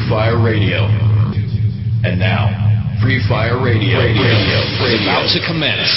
Fire Radio. And now, Free Fire Radio is about to commence.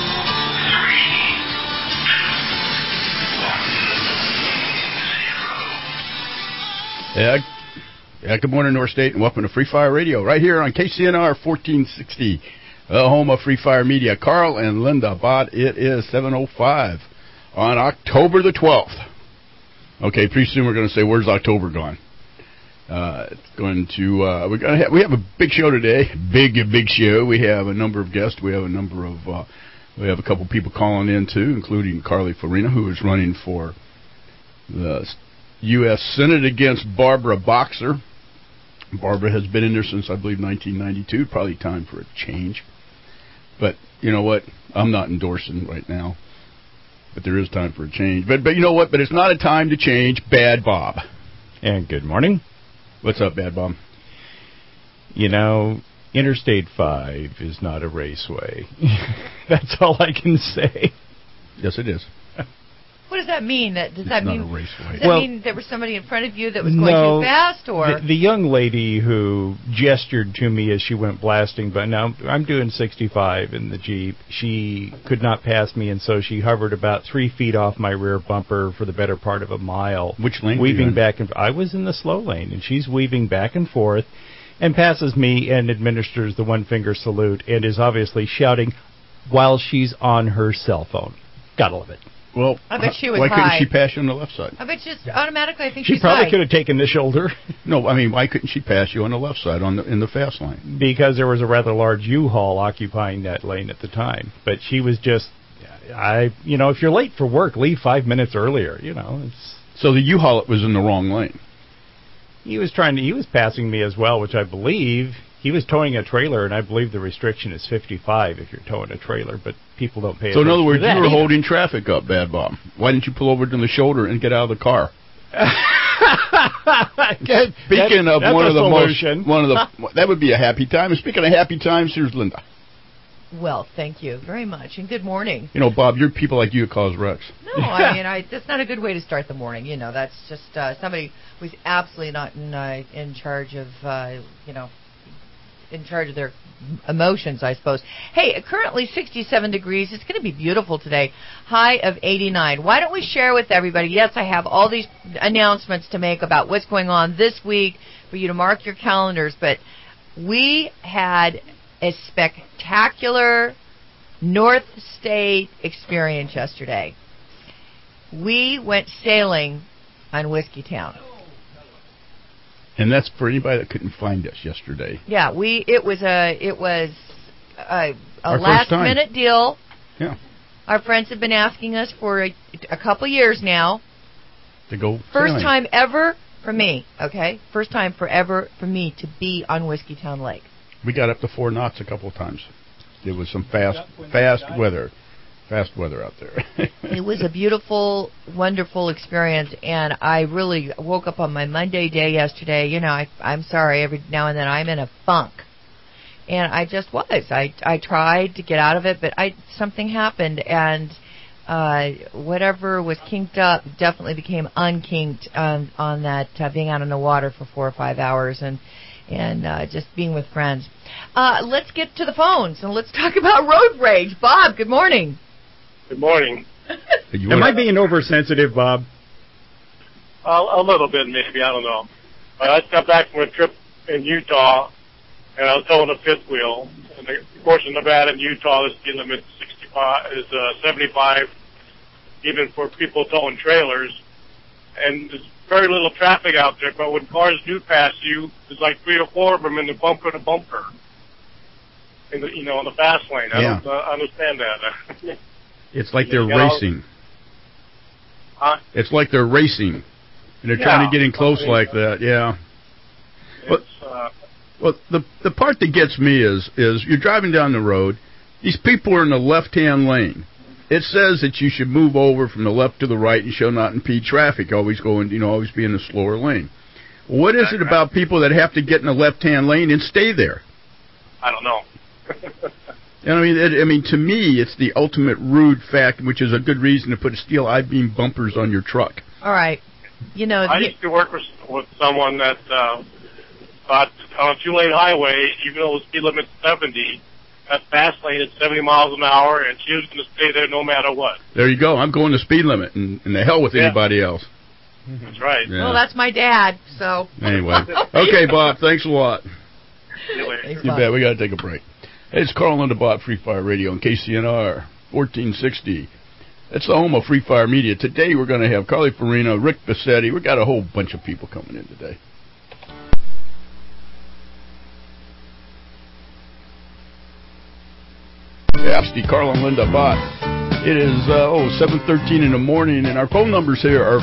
Yeah, good morning, North State, and welcome to Free Fire Radio, right here on KCNR 1460, the home of Free Fire Media. Carl and Linda Bott, it is 7:05 on October the 12th. Okay, pretty soon we're going to say, where's October gone? It's going to, we have a big show today, big show. We have a number of guests. We have a couple people calling in too, including Carly Farina, who is running for the U.S. Senate against Barbara Boxer. Barbara has been in there since, I believe, 1992. Probably time for a change. But you know what? I'm not endorsing right now. But there is time for a change. But you know what? But it's not a time to change. Bad Bob. And good morning. What's up, Bad Bob? You know, Interstate 5 is not a raceway. That's all I can say. Yes, it is. What does that mean? Does that mean there was somebody in front of you that was going too fast, or the young lady who gestured to me as she went blasting? But now I'm doing 65 in the Jeep. She could not pass me, and so she hovered about 3 feet off my rear bumper for the better part of a mile. Which lane? Weaving back and I was in the slow lane, and she's weaving back and forth, and passes me and administers the one-finger salute, and is obviously shouting while she's on her cell phone. Gotta love it. Well, I bet she was why high. couldn't she pass you on the left side? I bet just automatically I think she she's probably high. could have taken the shoulder. No, I mean, why couldn't she pass you on the left side in the fast lane? Because there was a rather large U-Haul occupying that lane at the time. But she was just, if you're late for work, leave 5 minutes earlier. So the U-Haul was in the wrong lane. He was passing me as well, which I believe. He was towing a trailer, and I believe the restriction is 55 if you're towing a trailer, but people don't pay attention. So in other words, you were either. holding traffic up, Bad Bob. Why didn't you pull over to the shoulder and get out of the car? Speaking of that would be a happy time. And speaking of happy times, here's Linda. Well, thank you very much, and good morning. Bob, people like you cause wrecks. No, I mean, that's not a good way to start the morning. That's just somebody who's absolutely not in charge of, in charge of their emotions, I suppose. Hey, currently 67 degrees. It's going to be beautiful today. High of 89. Why don't we share with everybody? Yes, I have all these announcements to make about what's going on this week for you to mark your calendars, but we had a spectacular North State experience yesterday. We went sailing on Whiskey Town. And that's for anybody that couldn't find us yesterday. Yeah, it was a last minute deal. Yeah. Our friends have been asking us for a couple years now. To go First sailing. time ever for me, okay? First time forever for me to be on Whiskey Town Lake. We got up to 4 knots a couple of times. It was some fast weather. Fast weather out there. It was a beautiful, wonderful experience, and I really woke up on my Monday day yesterday. I'm sorry, every now and then I'm in a funk. And I just was. I tried to get out of it, but something happened, and whatever was kinked up definitely became unkinked on that being out on the water for 4 or 5 hours and just being with friends. Let's get to the phones, and let's talk about road rage. Bob, good morning. Good morning. Am I being oversensitive, Bob? A little bit, maybe. I don't know. But I just got back from a trip in Utah, and I was towing a fifth wheel. And of course, in Nevada and Utah, the speed limit is 75, even for people towing trailers. And there's very little traffic out there, but when cars do pass you, there's like 3 or 4 of them in the bumper to bumper. In the fast lane. I don't understand that. It's like they're racing. Huh? It's like they're racing, and they're trying to get in close like that. Yeah. Well, the part that gets me is you're driving down the road. These people are in the left-hand lane. It says that you should move over from the left to the right and shall not impede traffic. Always always be in the slower lane. What is it about people that have to get in the left-hand lane and stay there? I don't know. To me, it's the ultimate rude fact, which is a good reason to put steel I-beam bumpers on your truck. All right. I used to work with someone that on a 2-lane highway, even though the speed limit's 70, that fast lane is 70 miles an hour, and she was going to stay there no matter what. There you go. I'm going the speed limit, and the hell with anybody else. That's right. Yeah. Well, that's my dad, so. Anyway. Okay, Bob, thanks a lot. Thanks, You Bob. bet. We got to take a break. Hey, it's Carl and Linda Bott, Free Fire Radio on KCNR 1460. It's the home of Free Fire Media. Today we're going to have Carly Farina, Rick Bassetti. We've got a whole bunch of people coming in today. Yeah, Steve, Carl and Linda Bott. It is 7:13 in the morning, and our phone numbers here are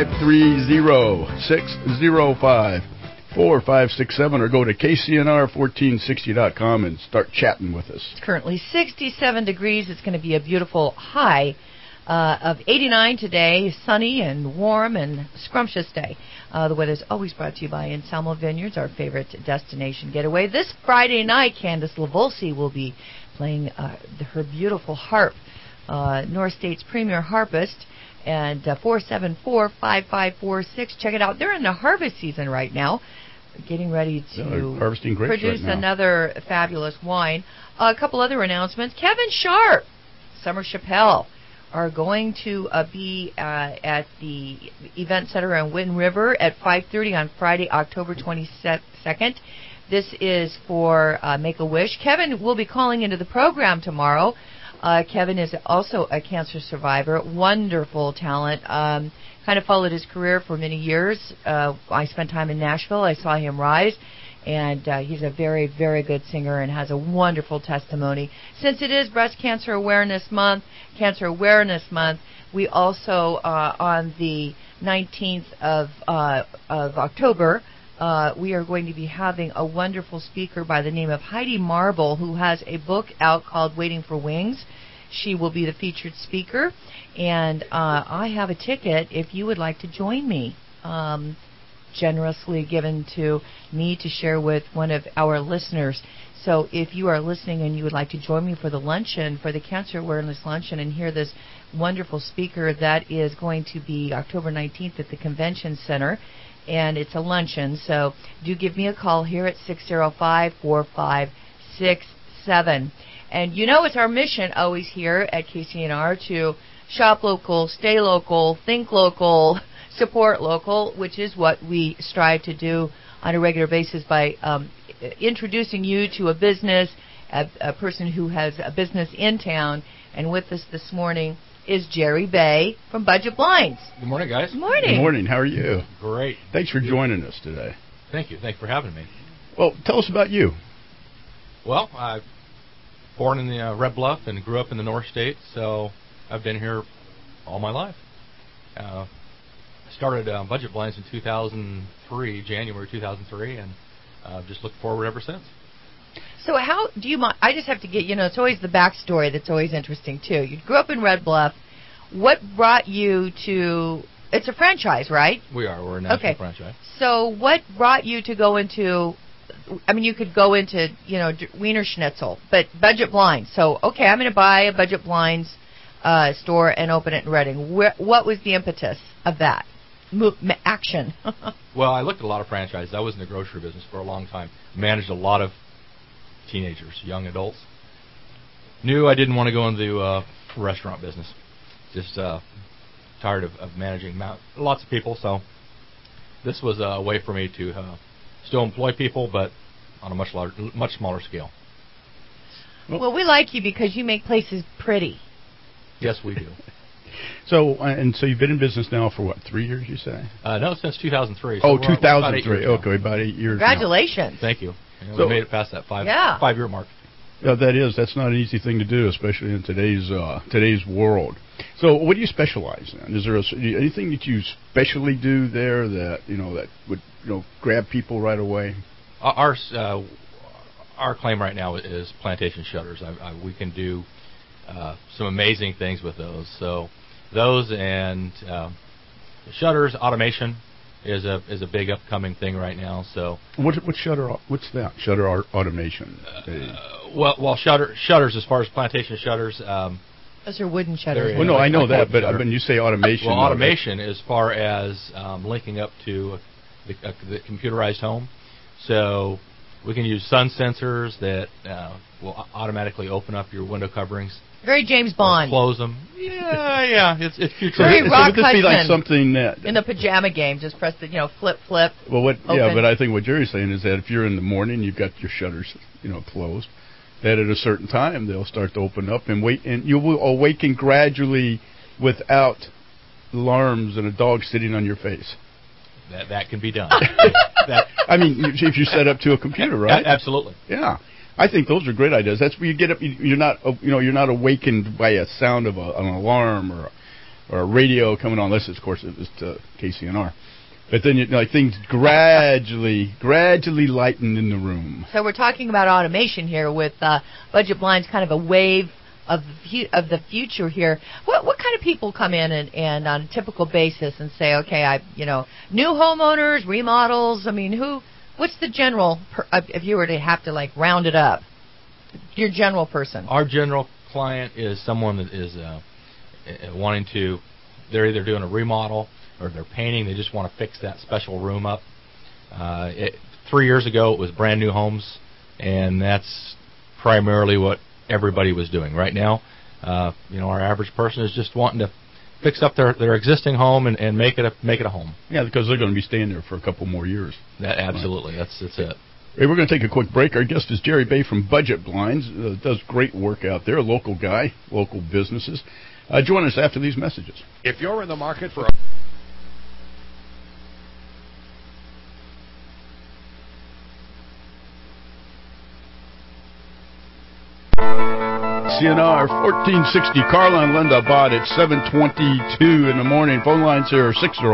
530-605-4567, or go to KCNR1460.com and start chatting with us. It's currently 67 degrees. It's going to be a beautiful high of 89 today, sunny and warm and scrumptious day. The weather is always brought to you by Anselmo Vineyards, our favorite destination getaway. This Friday night, Candace LaVolsi will be playing her beautiful harp, North State's premier harpist, and 474-5546. Check it out. They're in the harvest season right now, getting ready to harvesting grapes produce right now. another fabulous wine. A couple other announcements. Kevin Sharp, Summer Chappelle are going to be at the event center on Wind River at 5:30 on Friday, October 22nd. This is for Make-A-Wish. Kevin will be calling into the program tomorrow. Kevin is also a cancer survivor, wonderful talent. Kind of followed his career for many years. I spent time in Nashville. I saw him rise, and he's a very, very good singer and has a wonderful testimony. Since it is Breast Cancer Awareness Month, we also, on the 19th of October, we are going to be having a wonderful speaker by the name of Heidi Marble, who has a book out called Waiting for Wings. She will be the featured speaker, and I have a ticket if you would like to join me, generously given to me to share with one of our listeners. So if you are listening and you would like to join me for the luncheon, for the Cancer Awareness Luncheon, and hear this wonderful speaker, that is going to be October 19th at the Convention Center, and it's a luncheon. So do give me a call here at 605-4567. And you know it's our mission always here at KCNR to shop local, stay local, think local, support local, which is what we strive to do on a regular basis by introducing you to a business, a person who has a business in town. And with us this morning is Jerry Bay from Budget Blinds. Good morning, guys. Good morning. Good morning. How are you? Great. Thanks for joining us today. Thank you. Thanks for having me. Well, tell us about you. Well, I born in the Red Bluff and grew up in the North State, so I've been here all my life. I started Budget Blinds in 2003, January 2003, and just looked forward ever since. So how do you mind? I just have to get, it's always the backstory that's always interesting, too. You grew up in Red Bluff. What brought you to, it's a franchise, right? We're a national franchise. So what brought you to go into, you could go into, Wiener Schnitzel, but Budget Blinds. So, okay, I'm going to buy a Budget Blinds store and open it in Reading. What was the impetus of that? Action. Well, I looked at a lot of franchises. I was in the grocery business for a long time. Managed a lot of teenagers, young adults. Knew I didn't want to go into the restaurant business. Just tired of managing lots of people. So this was a way for me to still employ people, but on a much smaller scale. Well, we like you because you make places pretty. Yes, we do. So you've been in business now for what, 3 years, you say? No, since 2003. So So 2003. Okay, about 8 years. Congratulations. Now. Thank you. So, we made it past that 5-year mark. Yeah, that's not an easy thing to do, especially in today's world. So, what do you specialize in? Is there anything that you specially do there that that would grab people right away? Our claim right now is plantation shutters. We can do some amazing things with those. So those and shutters, automation is a big upcoming thing right now. So what's that? Shutter automation. Well, shutters as far as plantation shutters. Those are wooden shutters. Well, no, I know that, but when you say automation, well, automation as far as linking up to the computerized home. So We can use sun sensors that will automatically open up your window coverings. Very James Bond. Close them. Yeah. It's future. Very Rock would this be like Hudson. something that In the pajama game, just press the, flip. Well, open. but I think what Jerry's saying is that if you're in the morning, you've got your shutters, closed. That at a certain time they'll start to open up and wait, and you will awaken gradually without alarms and a dog sitting on your face. That can be done. I mean, if you set up to a computer, right? Absolutely. Yeah. I think those are great ideas. That's where you get up. You're not awakened by a sound of an alarm or a radio coming on, unless, of course, it's to KCNR. But then things gradually lighten in the room. So we're talking about automation here with Budget Blinds, kind of a wave of the future here. What kind of people come in and on a typical basis and say, okay, new homeowners, remodels? I mean, what's the general, if you were to have to round it up, your general person? Our general client is someone that is wanting to, they're either doing a remodel or they're painting, they just want to fix that special room up. 3 years ago it was brand new homes, and that's primarily what everybody was doing. Right now, our average person is just wanting to fix up their existing home and make it a home. Yeah, because they're going to be staying there for a couple more years. Absolutely, right. That's it. Hey, we're going to take a quick break. Our guest is Jerry Bay from Budget Blinds. Does great work out there. A local guy, local businesses. Join us after these messages. If you're in the market for CNR 1460, Carla and Linda Bott at 7:22 in the morning. Phone lines here are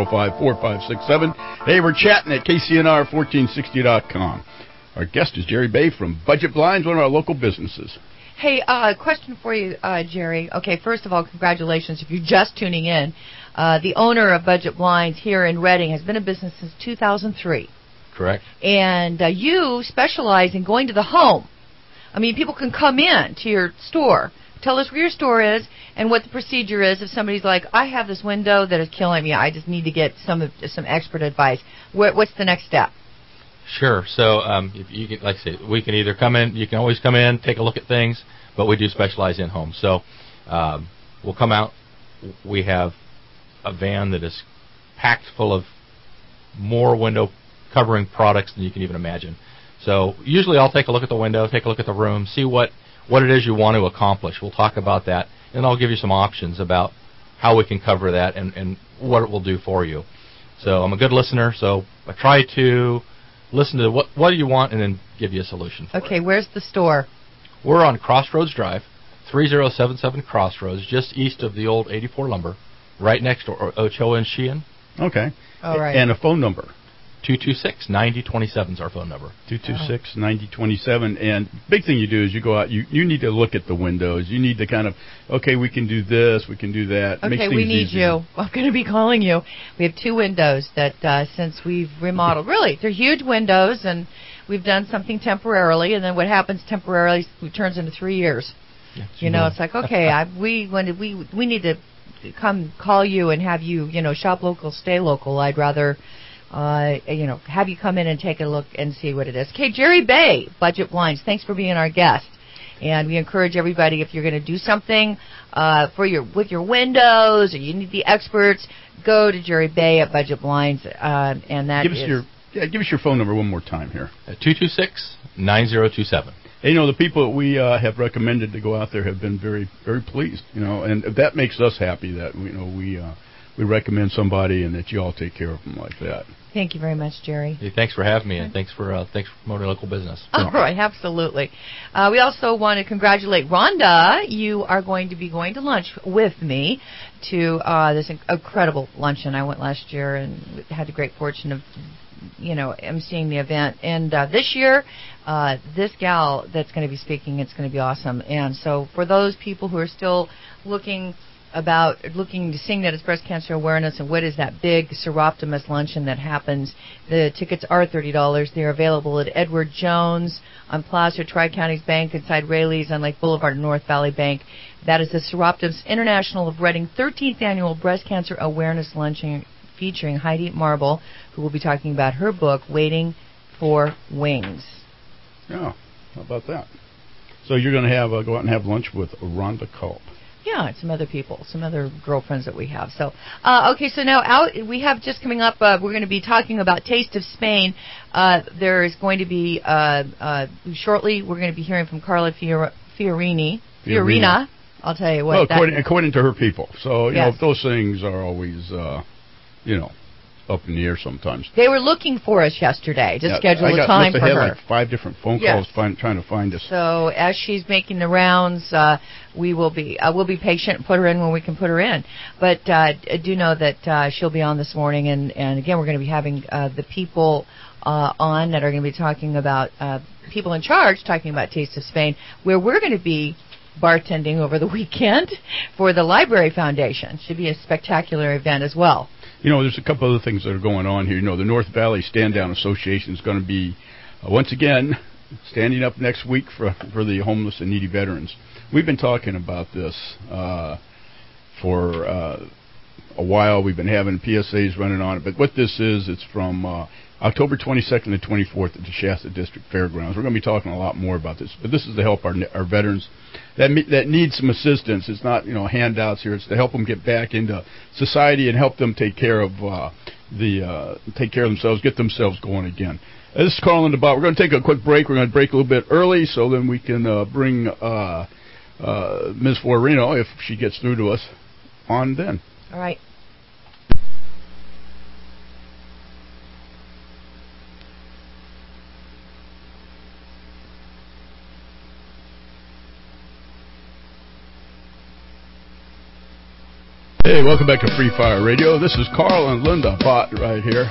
605-4567. Hey, we're chatting at KCNR1460.com. Our guest is Jerry Bay from Budget Blinds, one of our local businesses. Hey, question for you, Jerry. Okay, first of all, congratulations if you're just tuning in. The owner of Budget Blinds here in Reading has been in business since 2003. Correct. And you specialize in going to the home. I mean, people can come in to your store. Tell us where your store is and what the procedure is if somebody's like, I have this window that is killing me. I just need to get some expert advice. What's the next step? Sure. So, if you can, like I say, we can either come in. You can always come in, take a look at things, but we do specialize in home. So, we'll come out. We have a van that is packed full of more window covering products than you can even imagine. So usually I'll take a look at the window, take a look at the room, see what it is you want to accomplish. We'll talk about that, and I'll give you some options about how we can cover that and what it will do for you. So I'm a good listener, so I try to listen to what do you want and then give you a solution for it. Okay, where's the store? We're on Crossroads Drive, 3077 Crossroads, just east of the old 84 Lumber, right next to Ochoa and Sheehan. Okay. All right. And a phone number. 226-9027 is our phone number. 226-9027. And big thing you do is you go out, you need to look at the windows. You need to kind of, okay, we can do this, we can do that. Okay, Makes things we need easier. you. I'm going to be calling you. We have 2 windows that since we've remodeled, really, they're huge windows, and we've done something temporarily, and then what happens temporarily turns into 3 years. Yeah, it's like, okay, we need to come call you and have you, shop local, stay local. I'd rather have you come in and take a look and see what it is. Okay, Jerry Bay, Budget Blinds, thanks for being our guest. And we encourage everybody, if you're going to do something with your windows, or you need the experts, go to Jerry Bay at Budget Blinds, and that give us your phone number one more time here. 226-9027. And, the people that we have recommended to go out there have been very, very pleased, and that makes us happy that we recommend somebody and that you all take care of them like that. Thank you very much, Jerry. Hey, thanks for having me, and thanks for promoting local business. All right, absolutely. We also want to congratulate Rhonda. You are going to be going to lunch with me to this incredible luncheon. I went last year and had the great fortune of, emceeing the event. And this year, this gal that's going to be speaking, it's going to be awesome. And so for those people who are still looking to sing that it's Breast Cancer Awareness and what is that big Seroptimus luncheon that happens, the tickets are $30. They're available at Edward Jones on Plaza, Tri-Counties Bank inside Rayleigh's on Lake Boulevard, North Valley Bank. That is the Seroptimus International of Reading 13th Annual Breast Cancer Awareness Luncheon featuring Heidi Marble, who will be talking about her book, Waiting for Wings. Yeah, how about that? So you're going to have go out and have lunch with Rhonda Culp. Yeah, and some other people, some other girlfriends that we have. So, okay, so now we have just coming up, we're going to be talking about Taste of Spain. There is going to be, shortly, we're going to be hearing from Carla Fiorina. I'll tell you what. Well, according to her people. So, yes. those things are always, up in the air sometimes. They were looking for us yesterday to schedule a time for her. I had like 5 different phone calls trying to find us. So as she's making the rounds, we'll be patient and put her in when we can put her in. But I do know that she'll be on this morning, and again we're going to be having the people on that are going to be talking about people in charge, talking about Taste of Spain, where we're going to be bartending over the weekend for the Library Foundation. Should be a spectacular event as well. There's a couple other things that are going on here. The North Valley Stand Down Association is going to be, once again, standing up next week for the homeless and needy veterans. We've been talking about this for a while. We've been having PSAs running on it. But what this is, it's from October 22nd to 24th at the Shasta District Fairgrounds. We're going to be talking a lot more about this. But this is to help our veterans that need some assistance. It's not handouts here. It's to help them get back into society and help them take care of themselves, get themselves going again. This is Carl and the Bot. We're going to take a quick break. We're going to break a little bit early so then we can bring Ms. Fiorina, if she gets through to us, on then. All right. Hey, welcome back to Free Fire Radio. This is Carl and Linda Bott right here.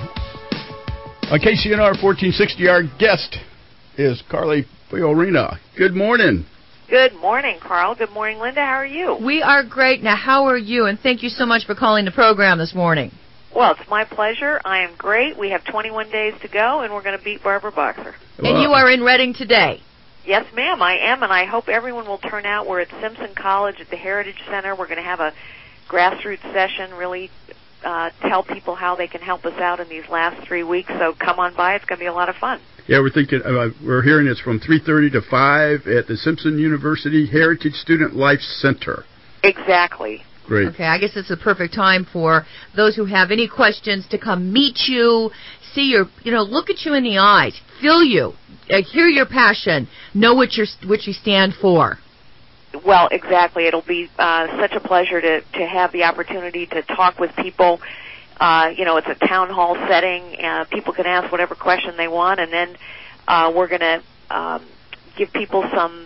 On KCNR 1460, our guest is Carly Fiorina. Good morning. Good morning, Carl. Good morning, Linda. How are you? We are great. Now, how are you? And thank you so much for calling the program this morning. Well, it's my pleasure. I am great. We have 21 days to go, and we're going to beat Barbara Boxer. And you are in Reading today. Yes, ma'am, I am, and I hope everyone will turn out. We're at Simpson College at the Heritage Center. We're going to have a grassroots session, really tell people how they can help us out in these last 3 weeks. So come on by. It's going to be a lot of fun. Yeah, we're hearing it's from 3:30 to 5 at the Simpson University Heritage Student Life Center. Exactly. Great. Okay, I guess it's the perfect time for those who have any questions to come meet you, see look at you in the eyes, feel you, hear your passion, know what you stand for. Well, exactly. It'll be such a pleasure to have the opportunity to talk with people. It's a town hall setting. People can ask whatever question they want, and then we're going to give people some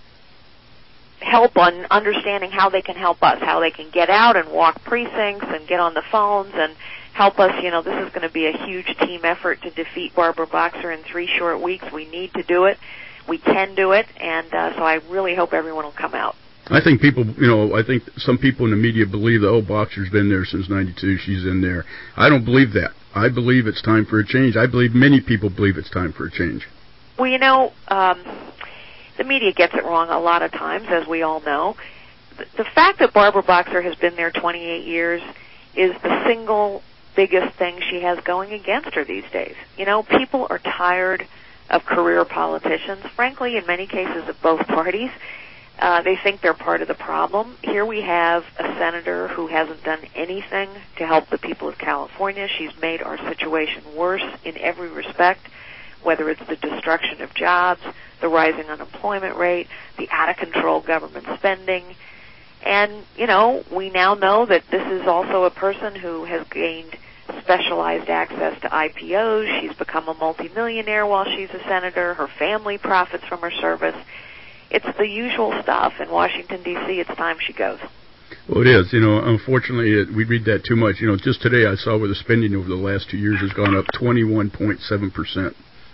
help on understanding how they can help us, how they can get out and walk precincts and get on the phones and help us. This is going to be a huge team effort to defeat Barbara Boxer in 3 short weeks. We need to do it. We can do it, and so I really hope everyone will come out. I think some people in the media believe that, Boxer's been there since 92, she's in there. I don't believe that. I believe it's time for a change. I believe many people believe it's time for a change. Well, the media gets it wrong a lot of times, as we all know. The fact that Barbara Boxer has been there 28 years is the single biggest thing she has going against her these days. People are tired of career politicians, frankly, in many cases of both parties. They think they're part of the problem. Here we have a senator who hasn't done anything to help the people of California. She's made our situation worse in every respect, whether it's the destruction of jobs, the rising unemployment rate, the out-of-control government spending. And, we now know that this is also a person who has gained specialized access to IPOs. She's become a multimillionaire while she's a senator. Her family profits from her service. It's the usual stuff. In Washington, D.C., it's time she goes. Well, it is. Unfortunately, we read that too much. Just today I saw where the spending over the last 2 years has gone up 21.7%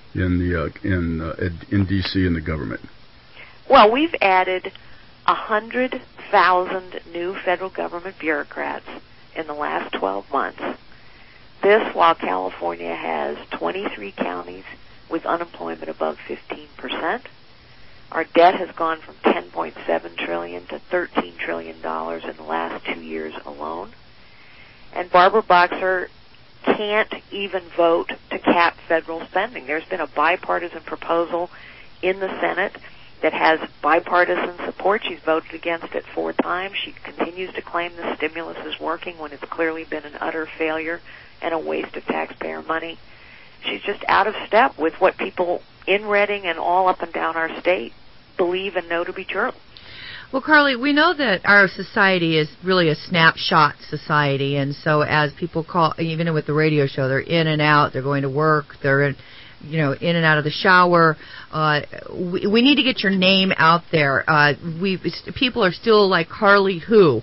in D.C. in the government. Well, we've added 100,000 new federal government bureaucrats in the last 12 months. This while California has 23 counties with unemployment above 15%. Our debt has gone from $10.7 trillion to $13 trillion in the last 2 years alone. And Barbara Boxer can't even vote to cap federal spending. There's been a bipartisan proposal in the Senate that has bipartisan support. She's voted against it 4 times. She continues to claim the stimulus is working when it's clearly been an utter failure and a waste of taxpayer money. She's just out of step with what people in Reading and all up and down our state believe and know to be true. Well, Carly, we know that our society is really a snapshot society, and so as people call, even with the radio show, they're in and out, they're going to work, they're in and out of the shower. We need to get your name out there. People are still like, Carly who?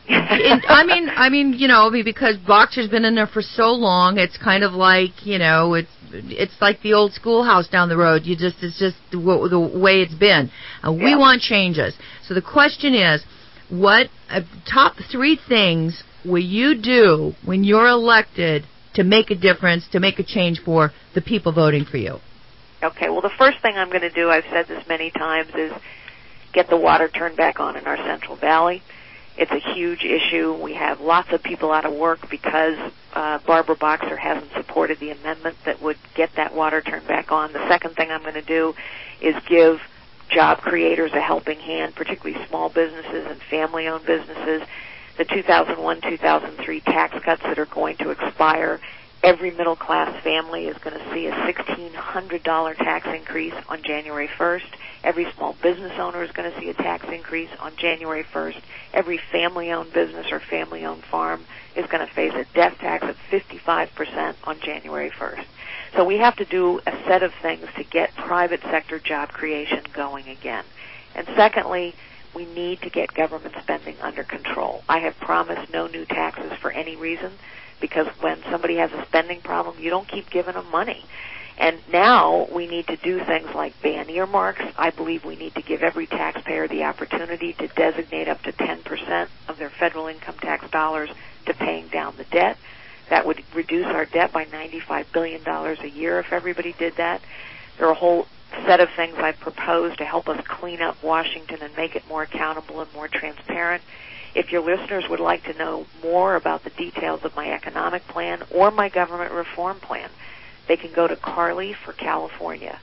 I mean, because Boxer's been in there for so long, it's kind of like, it's like the old schoolhouse down the road. It's just the way it's been. We want changes. So the question is, what top 3 things will you do when you're elected to make a difference, to make a change for the people voting for you? Okay, well, the first thing I'm going to do, I've said this many times, is get the water turned back on in our Central Valley. It's a huge issue. We have lots of people out of work because Barbara Boxer hasn't supported the amendment that would get that water turned back on. The second thing I'm going to do is give job creators a helping hand, particularly small businesses and family-owned businesses. The 2001-2003 tax cuts that are going to expire, every middle-class family is going to see a $1,600 tax increase on January 1st. Every small business owner is going to see a tax increase on January 1st. Every family-owned business or family-owned farm is going to face a death tax of 55% on January 1st. So we have to do a set of things to get private sector job creation going again. And secondly, we need to get government spending under control. I have promised no new taxes for any reason, because when somebody has a spending problem, you don't keep giving them money. And now we need to do things like ban earmarks. I believe we need to give every taxpayer the opportunity to designate up to 10% of their federal income tax dollars to paying down the debt. That would reduce our debt by $95 billion a year if everybody did that. There are a whole set of things I've proposed to help us clean up Washington and make it more accountable and more transparent. If your listeners would like to know more about the details of my economic plan or my government reform plan, they can go to Carly for California,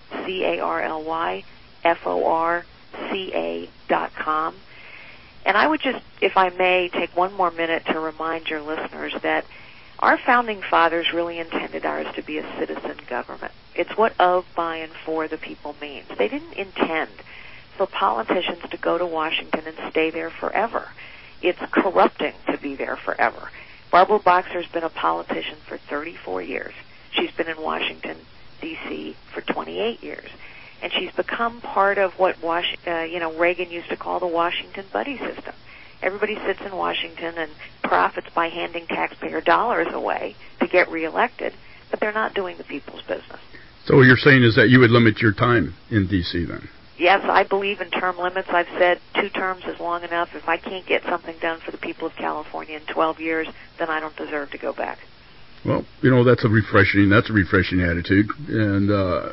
CarlyForCA.com. And I would just, if I may, take one more minute to remind your listeners that our founding fathers really intended ours to be a citizen government. It's what of, by, and for the people means. They didn't intend for politicians to go to Washington and stay there forever. It's corrupting to be there forever. Barbara Boxer's been a politician for 34 years. She's been in Washington, D.C. for 28 years. And she's become part of what Reagan used to call the Washington buddy system. Everybody sits in Washington and profits by handing taxpayer dollars away to get reelected, but they're not doing the people's business. So what you're saying is that you would limit your time in D.C. then? Yes, I believe in term limits. I've said 2 terms is long enough. If I can't get something done for the people of California in 12 years, then I don't deserve to go back. Well, that's a refreshing attitude, and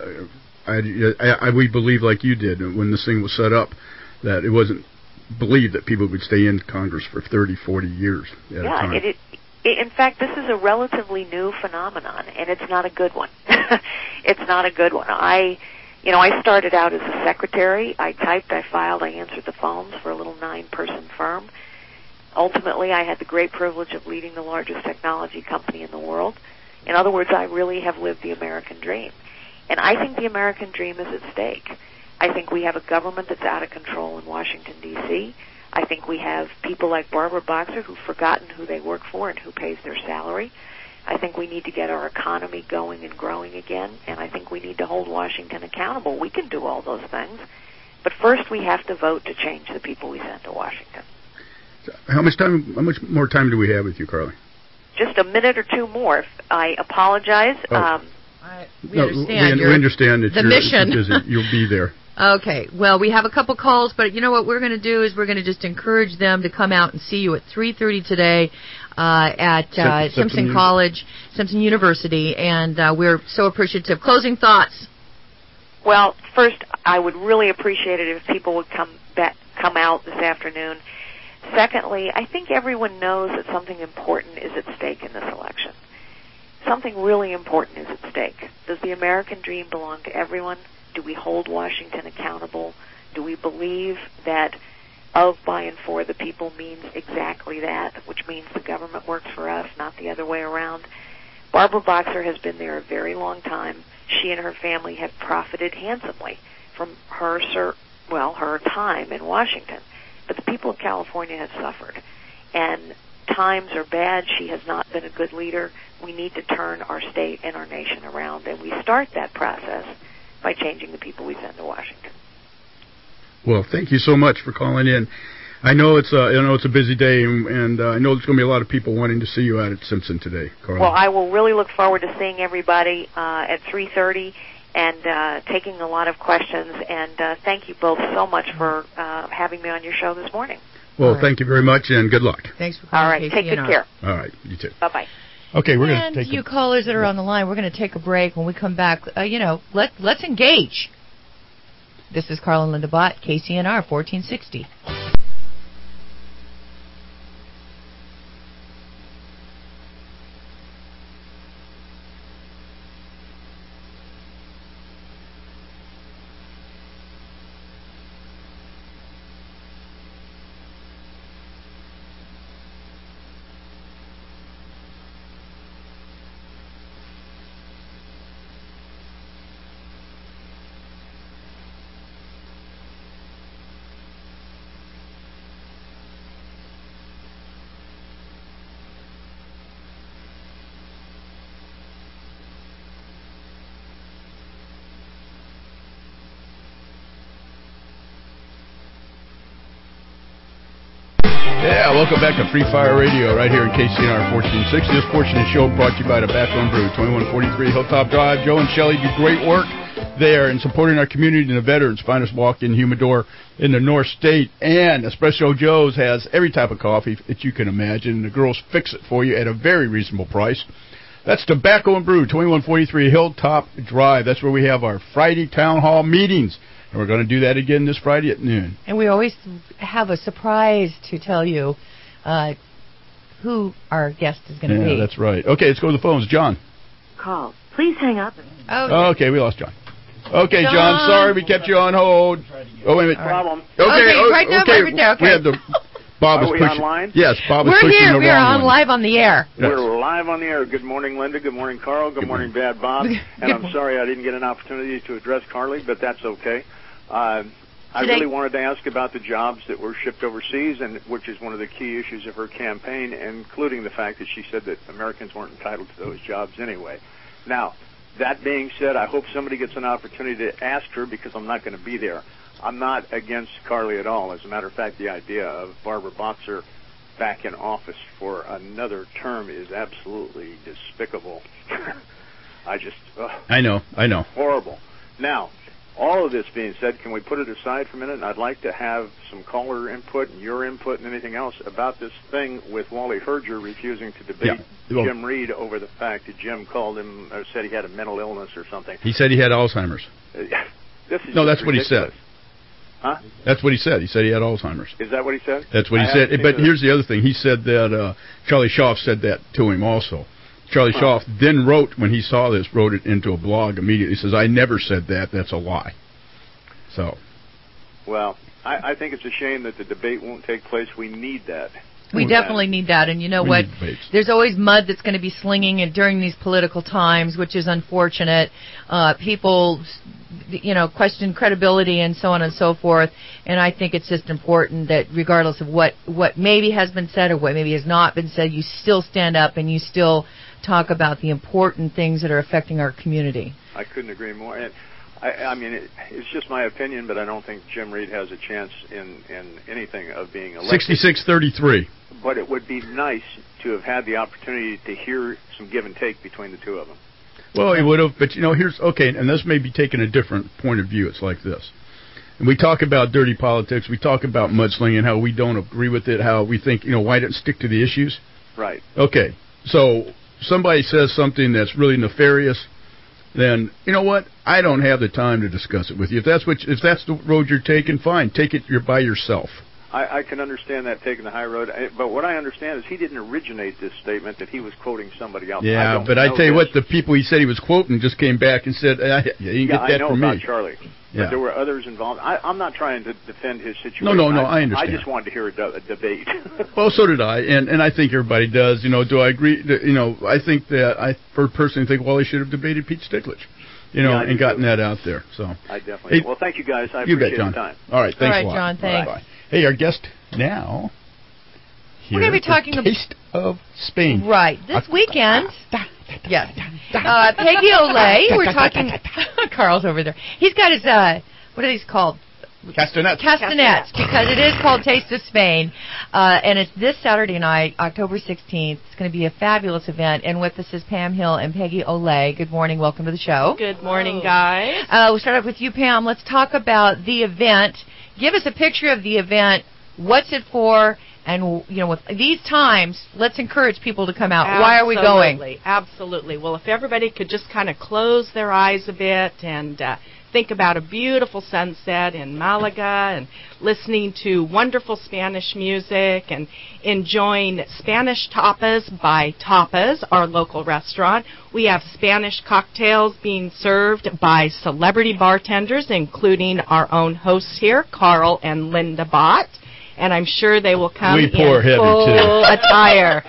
we believe, like you did, when this thing was set up, that it wasn't believed that people would stay in Congress for 30, 40 years at a time. In fact, this is a relatively new phenomenon, and it's not a good one. It's not a good one. I started out as a secretary. I typed, I filed, I answered the phones for a little 9-person firm. Ultimately, I had the great privilege of leading the largest technology company in the world. In other words, I really have lived the American dream. And I think the American dream is at stake. I think we have a government that's out of control in Washington, D.C. I think we have people like Barbara Boxer who've forgotten who they work for and who pays their salary. I think we need to get our economy going and growing again, and I think we need to hold Washington accountable. We can do all those things, but first we have to vote to change the people we send to Washington. How much more time do we have with you, Carly? Just a minute or 2 more. I apologize. We understand. We understand that the mission. Busy. You'll be there. Okay. Well, we have a couple calls, but you know what we're going to do is we're going to just encourage them to come out and see you at 3:30 today at Simpson College, Simpson University, and we're so appreciative. Closing thoughts. Well, first, I would really appreciate it if people would come out this afternoon. Secondly, I think everyone knows that something important is at stake in this election. Something really important is at stake. Does the American dream belong to everyone, Do we hold Washington accountable? Do we believe that of, by, and for the people means exactly that, which means the government works for us, not the other way around? Barbara Boxer has been there a very long time. She and her family have profited handsomely from her time in Washington. But the people of California have suffered. And times are bad. She has not been a good leader. We need to turn our state and our nation around, and we start that process by changing the people we send to Washington. Well, thank you so much for calling in. I know it's a busy day, and I know there's going to be a lot of people wanting to see you out at Simpson today, Carla. Well, I will really look forward to seeing everybody at 3:30 and taking a lot of questions. And thank you both so much for having me on your show this morning. Well, thank you very much, and good luck. Thanks for calling. All right, take good care. All right, you too. Bye-bye. Okay, we're going And to take you callers that are on the line, we're going to take a break. When we come back, let's engage. This is Carl and Linda Bott, KCNR 1460. Yeah, welcome back to Free Fire Radio right here in KCNR 1460. This portion of the show brought to you by Tobacco and Brew, 2143 Hilltop Drive. Joe and Shelley do great work there in supporting our community and the veterans. Finest walk-in humidor in the North State. And Espresso Joe's has every type of coffee that you can imagine. The girls fix it for you at a very reasonable price. That's Tobacco and Brew, 2143 Hilltop Drive. That's where we have our Friday town hall meetings. And we're going to do that again this Friday at noon. And we always have a surprise to tell you who our guest is going to be. Yeah, that's right. Okay, let's go to the phones. John. Call. Please hang up. Okay, we lost John. Okay, John, sorry we kept you on hold. Oh, wait a minute. Problem. Okay. We have the... Bob Are we pushing. online? Yes, Bob is We're pushing here. the We are wrong on one. live on the air. Yes. We're live on the air. Good morning, Linda. Good morning, Carl. Good morning, Bad Bob. And I'm sorry I didn't get an opportunity to address Carly, but that's okay. I really wanted to ask about the jobs that were shipped overseas, and which is one of the key issues of her campaign, including the fact that she said that Americans weren't entitled to those jobs anyway. Now, that being said, I hope somebody gets an opportunity to ask her, because I'm not going to be there. I'm not against Carly at all. As a matter of fact, the idea of Barbara Boxer back in office for another term is absolutely despicable. I know. Horrible. Now, all of this being said, can we put it aside for a minute? And I'd like to have some caller input and your input and anything else about this thing with Wally Herger refusing to debate Jim Reed over the fact that Jim called him or said he had a mental illness or something. He said he had Alzheimer's. That's ridiculous. What he said. Huh? That's what he said. He said he had Alzheimer's. Is that what he said? That's what he said. But here's the other thing. He said that Charlie Schaaf said that to him also. Charlie Schaaf then wrote it into a blog immediately. He says, I never said that. That's a lie. So. Well, I think it's a shame that the debate won't take place. We need that. We definitely need that. And you know what? There's always mud that's going to be slinging during these political times, which is unfortunate. People, question credibility and so on and so forth. And I think it's just important that regardless of what maybe has been said or what maybe has not been said, you still stand up and you still talk about the important things that are affecting our community. I couldn't agree more. And I mean, it's just my opinion, but I don't think Jim Reed has a chance in anything of being elected. 66-33. But it would be nice to have had the opportunity to hear some give and take between the two of them. Well, he would have, but and this may be taking a different point of view. It's like this. And we talk about dirty politics. We talk about mudslinging, how we don't agree with it, how we think, why don't stick to the issues? Right. Okay. So somebody says something that's really nefarious, then you know what? I don't have the time to discuss it with you. If that's the road you're taking, fine. Take it. You're by yourself. I can understand that taking the high road, but what I understand is he didn't originate this statement, that he was quoting somebody else. Yeah, but I tell you what, the people he said he was quoting just came back and said, you didn't get that from me. I know about Charlie. Yeah. But there were others involved. I'm not trying to defend his situation. No, I understand. I just wanted to hear a debate. Well, so did I, and I think everybody does. Do I agree? I think that I personally think Wally should have debated Pete Stiglitz, and gotten that out there. So I definitely. Well, thank you guys. I appreciate John. the time. All right, thanks a lot. John, thanks. Bye. Hey, our guest now. We're going to be talking about Taste of Spain. Right. This weekend. Yes. Peggy Olay. We're talking. Carl's over there. He's got his, what are these called? Castanets. Because it is called Taste of Spain. And it's this Saturday night, October 16th. It's going to be a fabulous event. And with us is Pam Hill and Peggy Olay. Good morning. Welcome to the show. Good morning, guys. We'll start off with you, Pam. Let's talk about the event. Give us a picture of the event. What's it for? And, with these times, let's encourage people to come out. Absolutely. Why are we going? Absolutely. Well, if everybody could just kind of close their eyes a bit and think about a beautiful sunset in Malaga and listening to wonderful Spanish music and enjoying Spanish tapas by Tapas, our local restaurant. We have Spanish cocktails being served by celebrity bartenders, including our own hosts here, Carl and Linda Bott. And I'm sure they will come in full attire.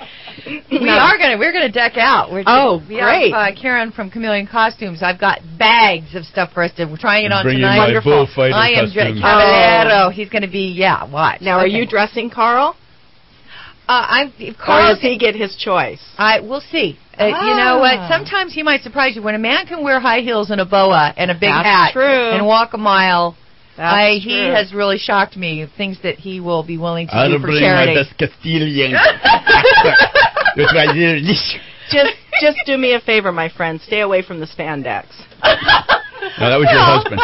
We're gonna deck out. Great! We have Karen from Chameleon Costumes. I've got bags of stuff for us to. We're trying it on tonight. Wonderful. I am Caballero. He's gonna be watch. Now, are you dressing Carl? Carl. Or does he get his choice? We'll see. You know what? Sometimes he might surprise you. When a man can wear high heels and a boa and a big hat and walk a mile. He has really shocked me, things that he will be willing to do for charity. My best Castilian. Just do me a favor, my friend. Stay away from the spandex. No, that was your husband.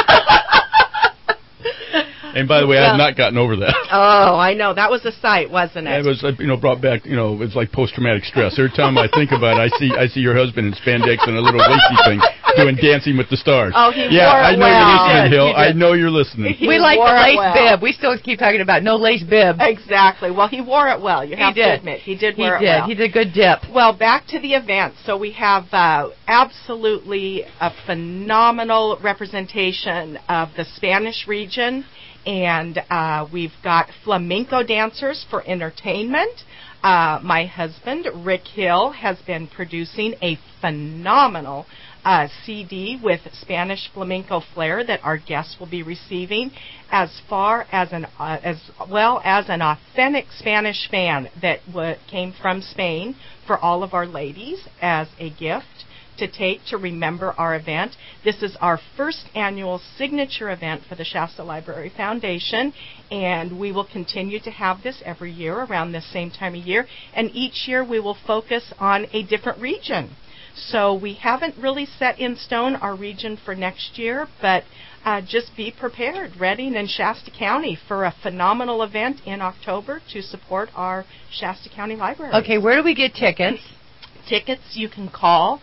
And by the way, I have not gotten over that. Oh, I know. That was a sight, wasn't it? It was, brought back, it's like post-traumatic stress. Every time I think about it, I see your husband in spandex and a little lacy thing doing Dancing with the Stars. Oh, he wore I know well. you're listening, Hill. I know you're listening. We like the lace bib. We still keep talking about no lace bib. Exactly. Well, he wore it well. You have to admit. He did wear it well. He did a good dip. Well, back to the event. So we have absolutely a phenomenal representation of the Spanish region. And we've got flamenco dancers for entertainment. My husband, Rick Hill, has been producing a phenomenal CD with Spanish flamenco flair that our guests will be receiving, as well as an authentic Spanish fan that came from Spain for all of our ladies as a gift to take to remember our event. This is our first annual signature event for the Shasta Library Foundation, and we will continue to have this every year around this same time of year, and each year we will focus on a different region. So we haven't really set in stone our region for next year, but just be prepared, Redding and Shasta County, for a phenomenal event in October to support our Shasta County Library. Okay, where do we get tickets? Tickets you can call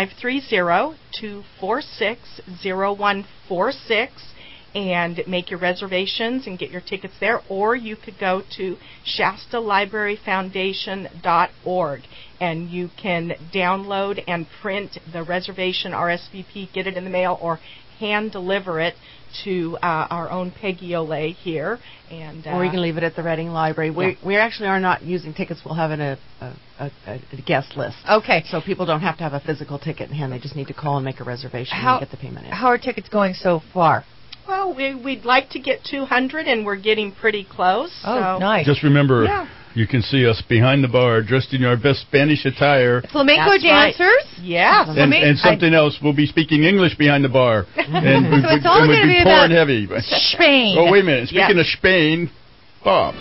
530-246-0146 and make your reservations and get your tickets there, or you could go to ShastaLibraryFoundation.org and you can download and print the reservation RSVP, get it in the mail, or hand deliver it to our own Peggy Olay here. Or you can leave it at the Redding Library. We actually are not using tickets. We'll have a guest list. Okay. So people don't have to have a physical ticket in hand. They just need to call and make a reservation and get the payment in. How are tickets going so far? Well, we'd like to get 200, and we're getting pretty close. Oh, so. Nice. Just remember, you can see us behind the bar, dressed in our best Spanish attire. Flamenco dancers? Right. Yes. And something else. We'll be speaking English behind the bar. And so it's all going to be pouring about heavy. Spain. Oh, wait a minute. Speaking of Spain, Bob.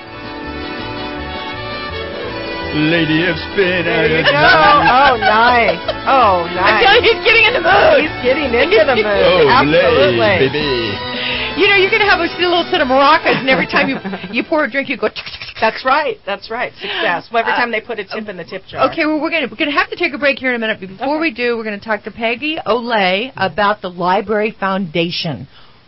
Lady of Spain. There you go. Oh, nice. Oh, nice. I'm telling you, he's getting in the mood. He's getting into the mood. Oh, absolutely. Baby. You're going to have a little set of maracas, and every time you pour a drink, you go... That's right. That's right. Success. Well, every time they put a tip in the tip jar. Okay, well, we're going to have to take a break here in a minute. But before we do, we're going to talk to Peggy Olay about the Library Foundation.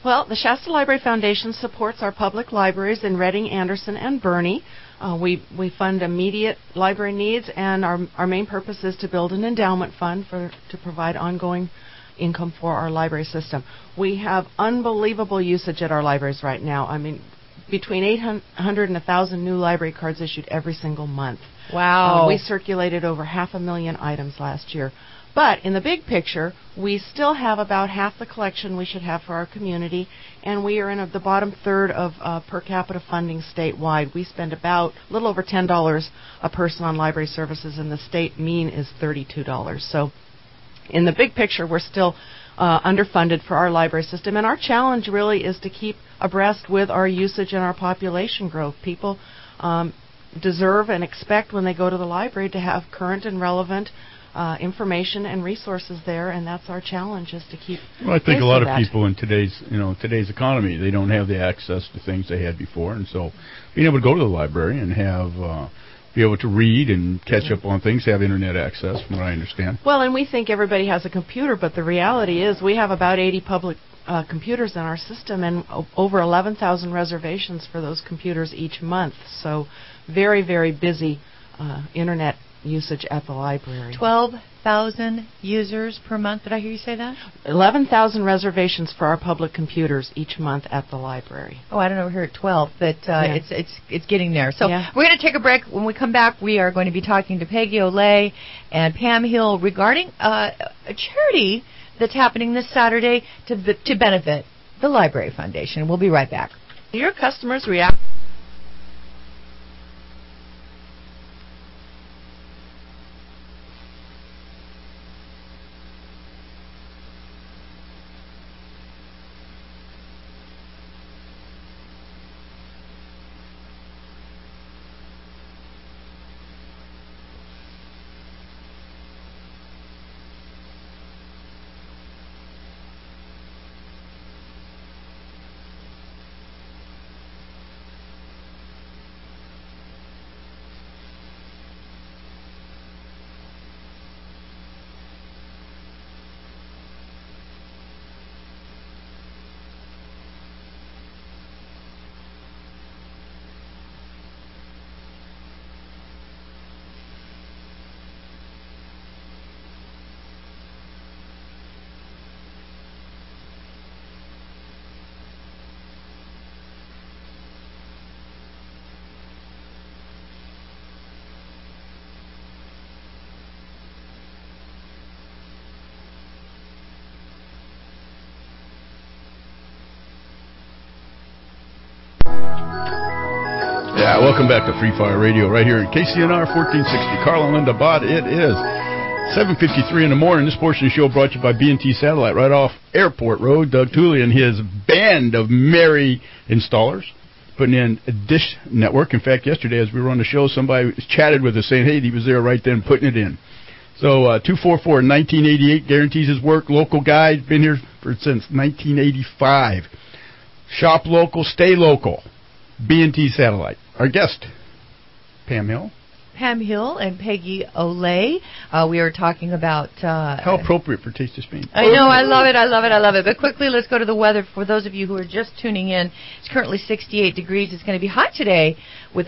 Well, the Shasta Library Foundation supports our public libraries in Reading, Anderson, and Bernie. We fund immediate library needs, and our main purpose is to build an endowment fund to provide ongoing income for our library system. We have unbelievable usage at our libraries right now. I mean, between 800 and 1,000 new library cards issued every single month. Wow. We circulated over 500,000 items last year. But in the big picture, we still have about half the collection we should have for our community, and we are in the bottom third of per capita funding statewide. We spend about a little over $10 a person on library services, and the state mean is $32. So in the big picture, we're still underfunded for our library system, and our challenge really is to keep abreast with our usage and our population growth. People deserve and expect when they go to the library to have current and relevant information and resources there, and that's our challenge, is to keep. Well, I think a lot of people in today's economy, they don't have the access to things they had before, and so being able to go to the library and be able to read and catch up on things, have internet access, from what I understand. Well, and we think everybody has a computer, but the reality is we have about 80 public computers in our system, and over 11,000 reservations for those computers each month. So very, very busy internet usage at the library. 12,000 users per month. Did I hear you say that? 11,000 reservations for our public computers each month at the library. Oh, I don't know. We're here at 12, but it's getting there. So yeah. We're going to take a break. When we come back, we are going to be talking to Peggy Olay and Pam Hill regarding a charity that's happening this Saturday to benefit the Library Foundation. We'll be right back. Your customers react. Yeah, welcome back to Free Fire Radio right here at KCNR 1460. Carl and Linda Bott. It is 7:53 in the morning. This portion of the show brought to you by B&T Satellite right off Airport Road. Doug Tooley and his band of merry installers putting in a Dish Network. In fact, yesterday as we were on the show, somebody chatted with us saying, hey, he was there right then putting it in. So 244-1988 guarantees his work. Local guy, been here since 1985. Shop local, stay local. B&T Satellite. Our guest, Pam Hill. Pam Hill and Peggy Olay. We are talking about... how appropriate for Taste of Spain. I know, I love it, I love it, I love it. But quickly, let's go to the weather. For those of you who are just tuning in, it's currently 68 degrees. It's going to be hot today with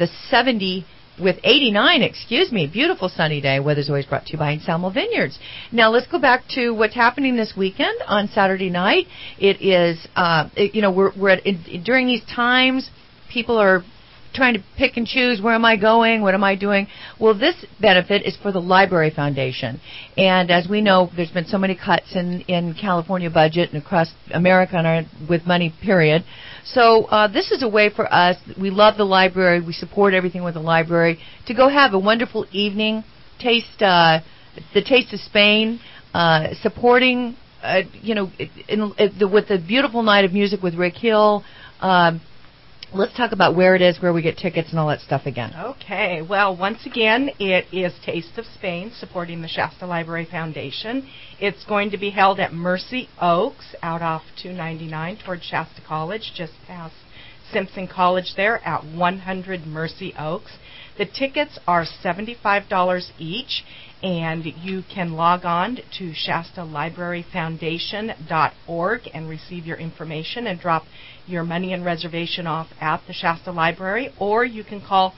89, beautiful sunny day. Weather's always brought to you by Anselmo Vineyards. Now let's go back to what's happening this weekend on Saturday night. It is, during these times, people are trying to pick and choose, where am I going, what am I doing? Well, this benefit is for the Library Foundation. And as we know, there's been so many cuts in California budget and across America with money, period. So this is a way for us, we love the library, we support everything with the library, to go have a wonderful evening, the Taste of Spain, supporting, with the beautiful night of music with Rick Hill. Let's talk about where it is, where we get tickets and all that stuff again. Okay. Well, once again, it is Taste of Spain, supporting the Shasta Library Foundation. It's going to be held at Mercy Oaks, out off 299 towards Shasta College, just past Simpson College there at 100 Mercy Oaks. The tickets are $75 each, And you can log on to ShastaLibraryFoundation.org and receive your information and drop your money and reservation off at the Shasta Library, or you can call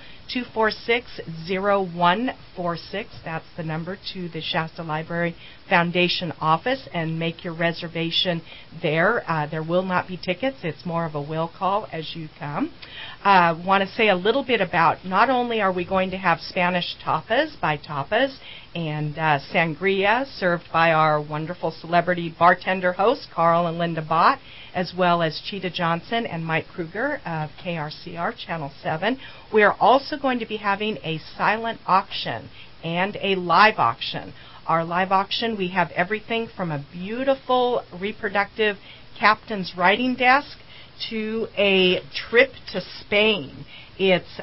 246-0146. That's the number to the Shasta Library Foundation office, and make your reservation there. There will not be tickets. It's more of a will call as you come. Want to say a little bit about, not only are we going to have Spanish tapas by Tapas and sangria served by our wonderful celebrity bartender hosts, Carl and Linda Bott, as well as Cheetah Johnson and Mike Kruger of KRCR Channel 7. We are also going to be having a silent auction and a live auction. Our live auction, we have everything from a beautiful reproductive captain's writing desk to a trip to Spain. It's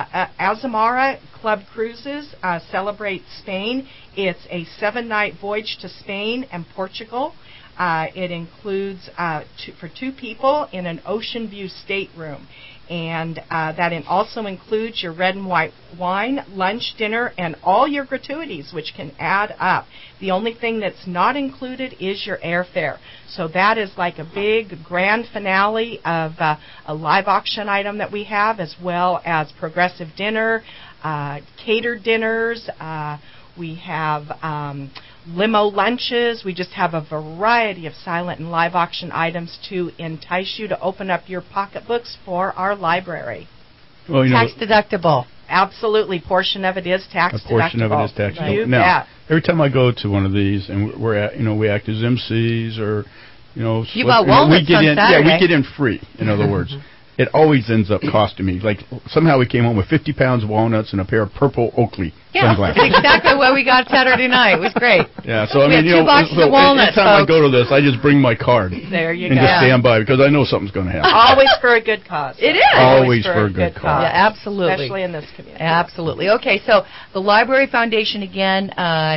Azamara Club Cruises celebrate Spain. It's a 7-night voyage to Spain and Portugal. It includes for 2 people in an ocean view stateroom. And that also includes your red and white wine, lunch, dinner, and all your gratuities, which can add up. The only thing that's not included is your airfare. So that is like a big grand finale of a live auction item that we have, as well as progressive dinner, catered dinners. We have limo lunches. We just have a variety of silent and live auction items to entice you to open up your pocketbooks for our library. Well, tax deductible. Absolutely. Portion of it is tax deductible. A portion of it is tax deductible. You now, bet. every time I go to one of these, and we act as MCs, or you bought walnuts on Saturday. Yeah, we get in free. In other words. It always ends up costing me. Like, somehow we came home with 50 pounds of walnuts and a pair of purple Oakley sunglasses. That's exactly what we got Saturday night. It was great. Yeah, so I we mean, had 2 boxes of walnuts, anytime folks. I go to this, I just bring my card. There you and go. just stand by, because I know something's going to happen. Always for a good cause. It is. Always for a good cause. Yeah, absolutely. Especially in this community. Absolutely. Okay, so the Library Foundation, again,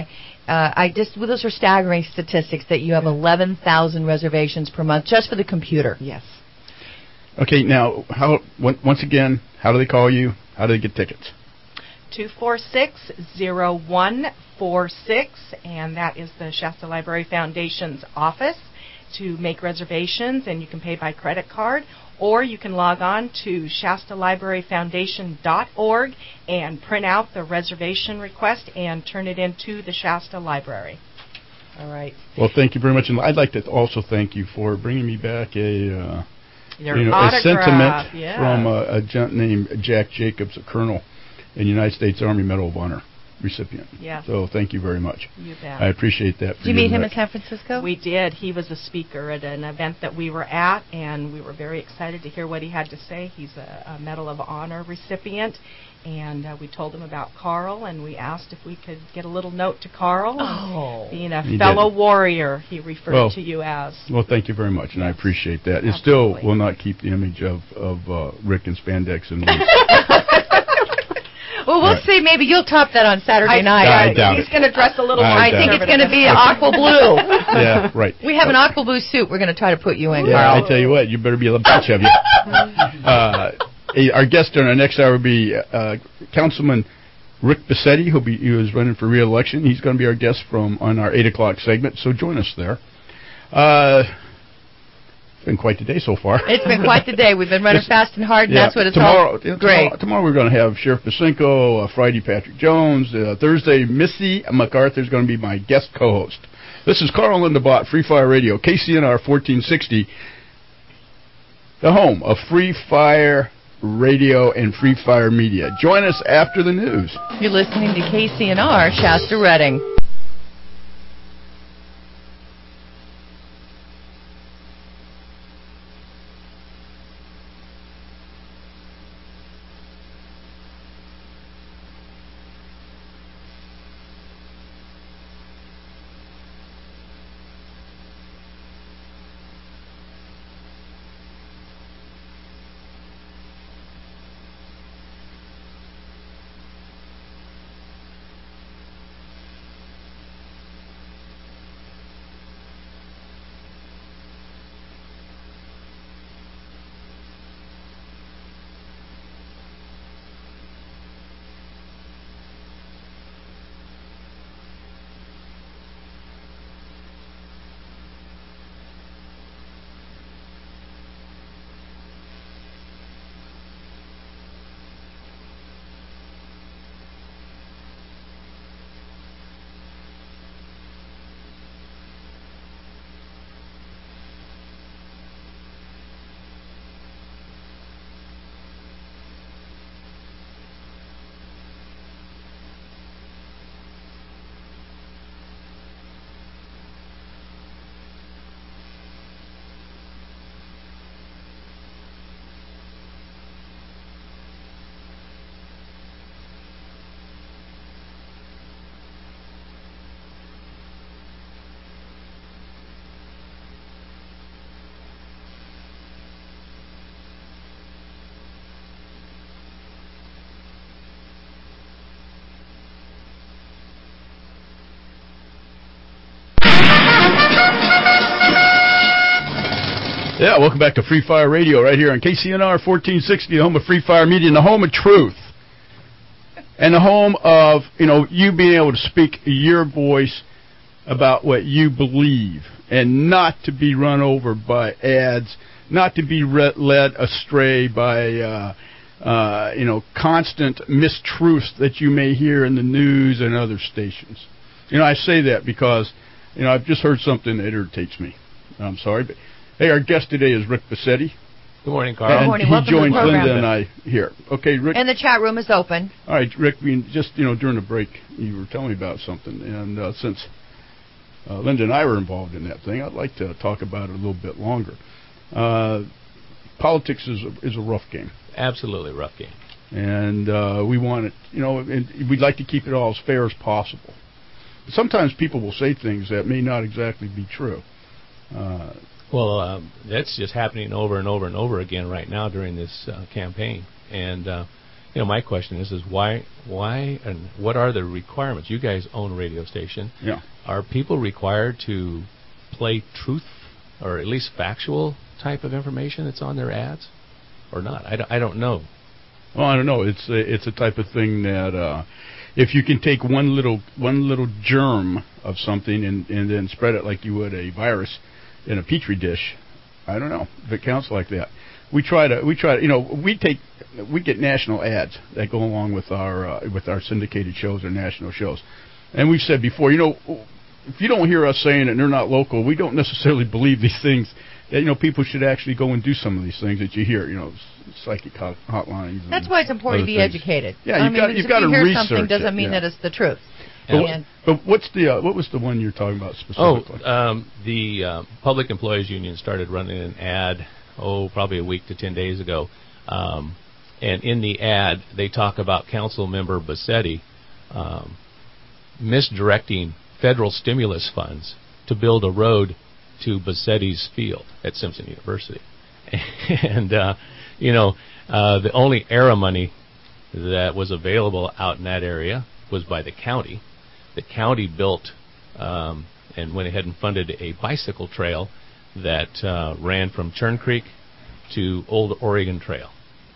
those are staggering statistics that you have 11,000 reservations per month just for the computer. Yes. Okay, now, once again, how do they call you? How do they get tickets? 246-0146, and that is the Shasta Library Foundation's office to make reservations, and you can pay by credit card, or you can log on to ShastaLibraryFoundation.org and print out the reservation request and turn it into the Shasta Library. All right. Well, thank you very much, and I'd like to also thank you for bringing me back a sentiment from a gent named Jack Jacobs, a colonel in the United States Army Medal of Honor recipient. Yes. So thank you very much. You bet. I appreciate that. Did you meet him in San Francisco? We did. He was a speaker at an event that we were at, and we were very excited to hear what he had to say. He's a Medal of Honor recipient, and we told him about Carl, and we asked if we could get a little note to Carl. Being a fellow warrior, he referred to you as. Well, thank you very much, and I appreciate that. It Absolutely. still will not keep the image of Rick in spandex and Well, we'll see. Maybe you'll top that on Saturday night. I doubt He's going to dress a little more. I think it's going to be aqua blue. Yeah, right. We have an aqua blue suit we're going to try to put you in, Yeah, Carl. I tell you what, you better be a bunch of you. Our guest in our next hour will be Councilman Rick Bassetti, he was running for re-election. He's going to be our guest on our 8 o'clock segment, so join us there. It's been quite the day so far. It's been quite the day. We've been running fast and hard, and that's what it's all great. Tomorrow we're going to have Sheriff Basinko, Friday Patrick Jones, Thursday Missy MacArthur is going to be my guest co-host. This is Carl Linda Bott, Free Fire Radio, KCNR 1460, the home of Free Fire Radio and Free Fire Media. Join us after the news. You're listening to KCNR Shasta Redding. Yeah, welcome back to Free Fire Radio right here on KCNR 1460, the home of Free Fire Media and the home of truth. And the home of, you being able to speak your voice about what you believe and not to be run over by ads, not to be led astray by, constant mistruths that you may hear in the news and other stations. I say that because, I've just heard something that irritates me. I'm sorry, but hey, our guest today is Rick Bassetti. Good morning, Carl. And Good morning. he Welcome joins to the program. Linda and I here. Okay, Rick. And the chat room is open. All right, Rick, just, during the break, you were telling me about something. And since Linda and I were involved in that thing, I'd like to talk about it a little bit longer. Politics is a rough game. Absolutely rough game. And we want it, and we'd like to keep it all as fair as possible. Sometimes people will say things that may not exactly be true. Well, that's just happening over and over and over again right now during this campaign. And my question is why, and what are the requirements? You guys own a radio station. Yeah. Are people required to play truth or at least factual type of information that's on their ads, or not? I don't know. Well, I don't know. It's a type of thing that if you can take one little germ of something and then spread it like you would a virus in a petri dish, I don't know if it counts like that. We get national ads that go along with our syndicated shows or national shows, and we've said before, if you don't hear us saying it and they're not local, we don't necessarily believe these things. That people should actually go and do some of these things that you hear, psychic hotlines. That's why it's important to be educated. Yeah, you've got to research. If you hear something, doesn't mean that it's the truth. But what was the one you're talking about specifically? The Public Employees Union started running an ad, probably a week to 10 days ago. And in the ad, they talk about Council Member Bassetti misdirecting federal stimulus funds to build a road to Bassetti's field at Simpson University. And, the only ERA money that was available out in that area was by the county. The county built and went ahead and funded a bicycle trail that ran from Churn Creek to Old Oregon Trail.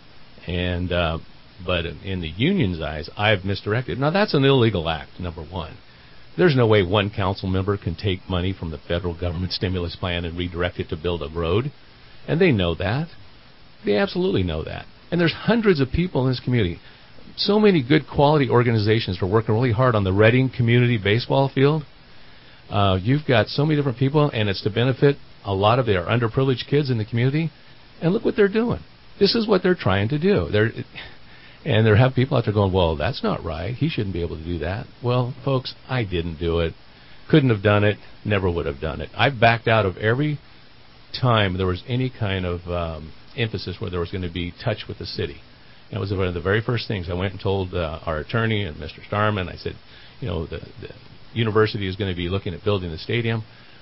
And but in the union's eyes, I've misdirected. Now, that's an illegal act, number one. There's no way one council member can take money from the federal government stimulus plan and redirect it to build a road. And they know that. They absolutely know that. And there's hundreds of people in this community. So many good quality organizations are working really hard on the Reading Community Baseball Field. You've got so many different people, and it's to benefit a lot of their underprivileged kids in the community. And look what they're doing. This is what they're trying to do. And there have people out there going, well, that's not right. He shouldn't be able to do that. Well, folks, I didn't do it. Couldn't have done it. Never would have done it. I've backed out of every time there was any kind of emphasis where there was going to be touch with the city. And it was one of the very first things. I went and told our attorney and Mr. Starman, I said, the university is going to be looking at building the stadium.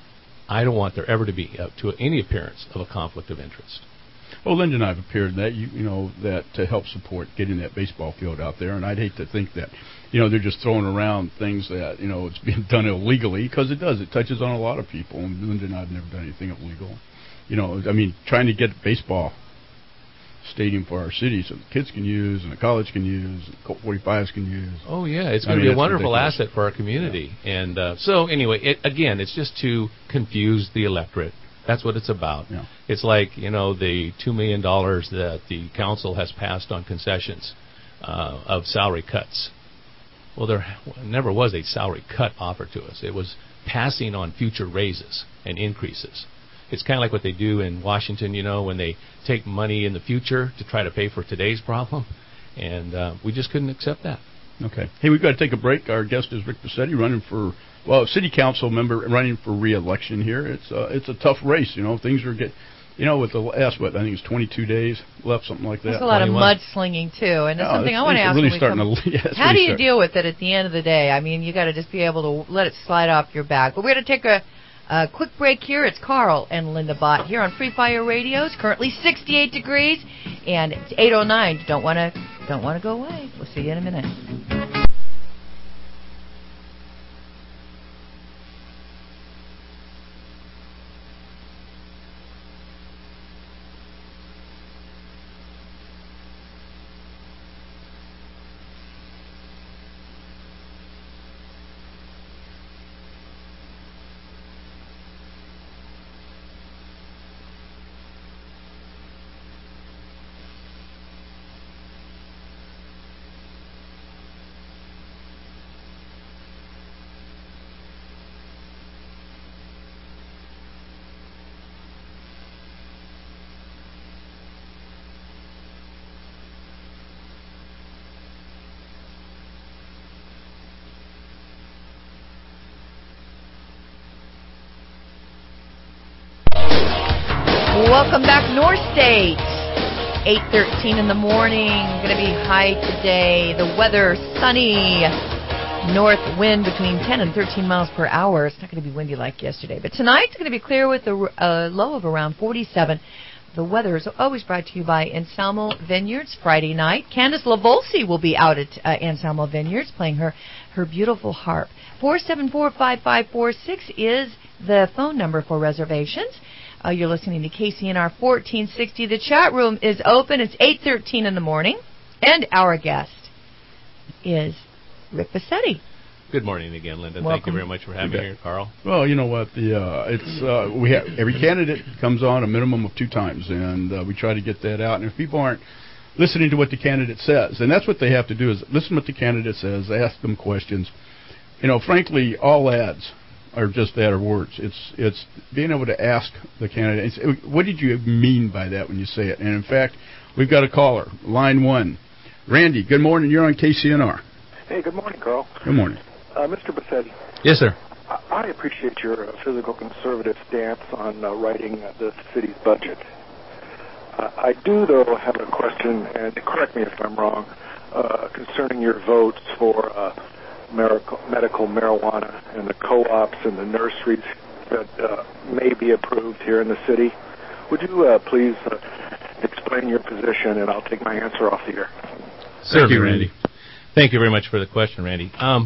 I don't want there ever to be to any appearance of a conflict of interest. Well, Linda and I have appeared that that to help support getting that baseball field out there, and I'd hate to think that they're just throwing around things that it's being done illegally, because it does. It touches on a lot of people, and Linda and I have never done anything illegal. Trying to get a baseball stadium for our city so the kids can use and the college can use and Colt 45s can use. Oh yeah, it's going to be a wonderful asset for our community. Yeah. And so anyway, it's just to confuse the electorate. That's what it's about. Yeah. It's like, the $2 million that the council has passed on concessions of salary cuts. Well, there never was a salary cut offered to us. It was passing on future raises and increases. It's kind of like what they do in Washington, when they take money in the future to try to pay for today's problem. And we just couldn't accept that. Okay. Hey, we've got to take a break. Our guest is Rick Bassetti, running for, city council member running for re-election here. It's a tough race. Things are with the last, I think it's 22 days left, something like that. There's a lot of mudslinging, too. And it's something I want to ask really how do you deal with it at the end of the day? I mean, you got to just be able to let it slide off your back. But we're going to take a quick break here. It's Carl and Linda Bott here on Free Fire Radio. It's currently 68 degrees, and it's 8:09. Don't want to go away. We'll see you in a minute. welcome back, North State. 8:13 in the morning. Going to be high today. The weather sunny. North wind between 10 and 13 miles per hour. It's not going to be windy like yesterday. But tonight it's going to be clear with a low of around 47. The weather is always brought to you by Anselmo Vineyards. Friday night, Candace LaVolsi will be out at Anselmo Vineyards playing her beautiful harp. 474-5546 is the phone number for reservations. You're listening to KCNR 1460. The chat room is open. It's 8:13 in the morning. And our guest is Rick Bassetti. Good morning again, Linda. Welcome. Thank you very much for having me here, Carl. Well, you know what? We have every candidate comes on a minimum of 2 times, and we try to get that out. And if people aren't listening to what the candidate says, and that's what they have to do, is listen to what the candidate says, ask them questions. You know, frankly, all ads are just that, or words. It's being able to ask the candidate, what did you mean by that when you say it? And in fact, we've got a caller, line 1. Randy, good morning. You're on KCNR. Hey, good morning, Carl. Good morning. Mr. Bassetti. Yes, sir. I appreciate your physical conservative stance on writing the city's budget. I do, though, have a question, and correct me if I'm wrong, concerning your votes for medical marijuana and the co-ops and the nurseries that may be approved here in the city. Would you please explain your position, and I'll take my answer off the air. Certainly, Randy. Thank you very much for the question, Randy.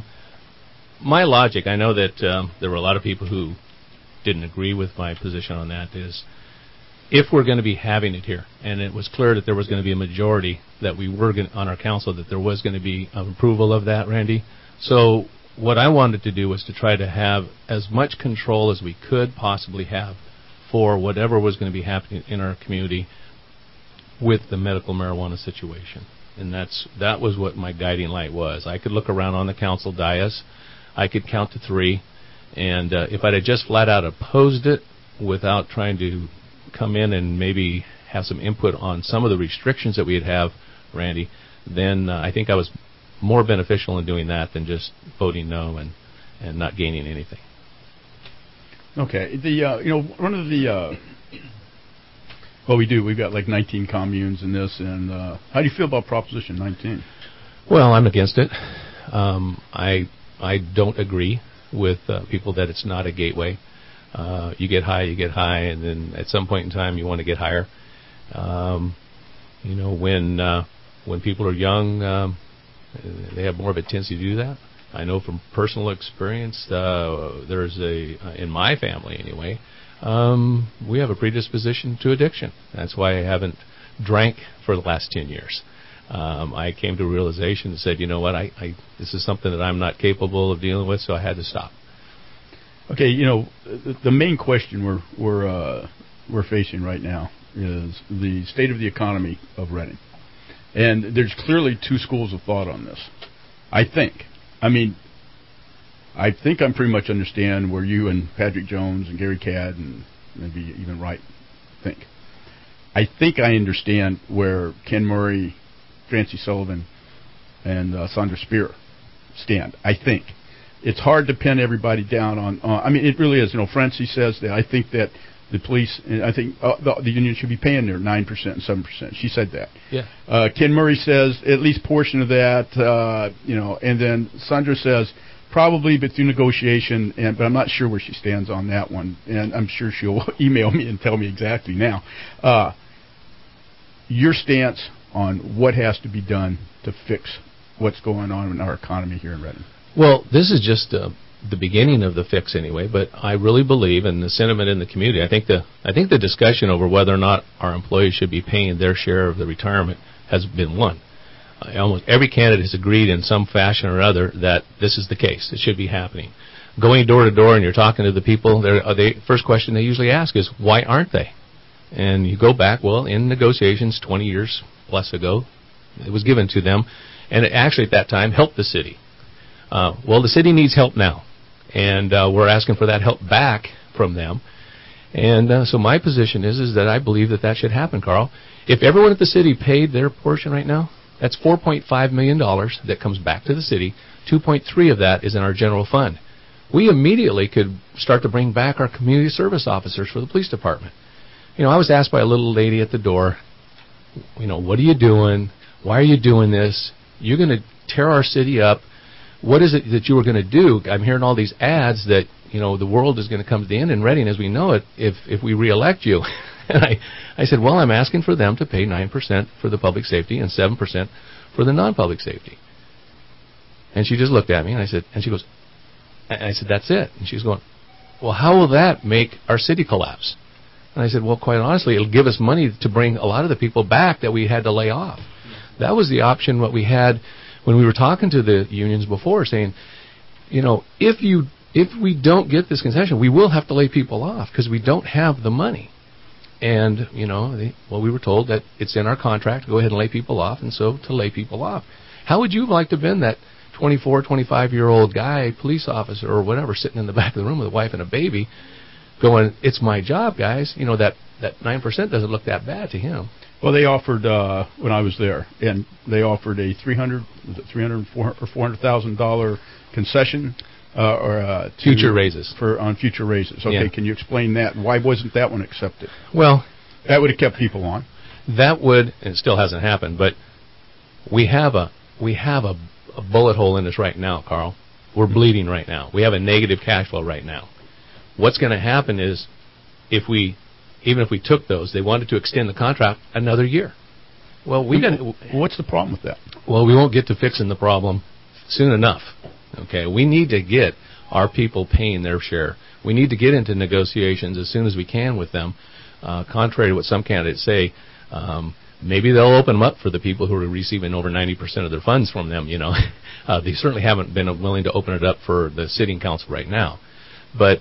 My logic, I know that there were a lot of people who didn't agree with my position on that, is if we're going to be having it here, and it was clear that there was going to be a majority that we were on our council, that there was going to be approval of that, Randy. So what I wanted to do was to try to have as much control as we could possibly have for whatever was going to be happening in our community with the medical marijuana situation. And that was what my guiding light was. I could look around on the council dais, I could count to 3, and if I'd have just flat out opposed it without trying to come in and maybe have some input on some of the restrictions that we'd have, Randy, then I think I was more beneficial in doing that than just voting no and not gaining anything. Okay. One of the well, we've got like 19 communes in this, and how do you feel about Proposition 19? Well, I'm against it. I don't agree with people that it's not a gateway. You get high, and then at some point in time you want to get higher. When people are young, they have more of a tendency to do that. I know from personal experience, there's in my family anyway, we have a predisposition to addiction. That's why I haven't drank for the last 10 years. I came to a realization and said, you know what, this is something that I'm not capable of dealing with, so I had to stop. Okay, the main question we're facing right now is the state of the economy of Reading. And there's clearly 2 schools of thought on this. I think I pretty much understand where you and Patrick Jones and Gary Cadd and maybe even Wright think. I think I understand where Ken Murray, Francie Sullivan, and Sandra Spear stand. I think. It's hard to pin everybody down on it really is. Francie says that I think that the police, I think the union should be paying their 9% and 7%. She said that. Yeah. Ken Murray says at least portion of that, and then Sandra says probably, but through negotiation, but I'm not sure where she stands on that one, and I'm sure she'll email me and tell me exactly now. Your stance on what has to be done to fix what's going on in our economy here in Reading. Well, this is just the beginning of the fix anyway, but I really believe in the sentiment in the community. I think the discussion over whether or not our employees should be paying their share of the retirement has been won. Almost every candidate has agreed in some fashion or other that this is the case. It should be happening. Going door to door and you're talking to the people, first question they usually ask is, why aren't they? And you go back, well, in negotiations 20 years plus ago, it was given to them, and it actually at that time helped the city. Well, the city needs help now, and we're asking for that help back from them. And so my position is that I believe that should happen, Carl. If everyone at the city paid their portion right now, that's $4.5 million that comes back to the city. 2.3 of that is in our general fund. We immediately could start to bring back our community service officers for the police department. I was asked by a little lady at the door, what are you doing? Why are you doing this? You're going to tear our city up. What is it that you were going to do? I'm hearing all these ads that, the world is going to come to the end in Reading as we know it if we reelect you. And I said, well, I'm asking for them to pay 9% for the public safety and 7% for the non-public safety. And she just looked at me, and she goes, I said, that's it. And she's going, well, how will that make our city collapse? And I said, well, quite honestly, it'll give us money to bring a lot of the people back that we had to lay off. That was the option what we had when we were talking to the unions before, saying, if we don't get this concession, we will have to lay people off because we don't have the money. And, we were told that it's in our contract to go ahead and lay people off, and so to lay people off. How would you have liked to have been that 24, 25-year-old guy, police officer or whatever, sitting in the back of the room with a wife and a baby, going, it's my job, guys. That 9% doesn't look that bad to him. Well, they offered when I was there, and they offered a $400,000 concession or future raises on future raises. Okay, yeah. Can you explain that? Why wasn't that one accepted? Well, that would have kept people on. That would, and it still hasn't happened, but we have a bullet hole in us right now, Carl. We're bleeding right now. We have a negative cash flow right now. What's going to happen is, even if we took those, they wanted to extend the contract another year. Well, what's the problem with that? Well, we won't get to fixing the problem soon enough. Okay, we need to get our people paying their share. We need to get into negotiations as soon as we can with them. Contrary to what some candidates say, maybe they'll open them up for the people who are receiving over 90% of their funds from them. They certainly haven't been willing to open it up for the sitting council right now. But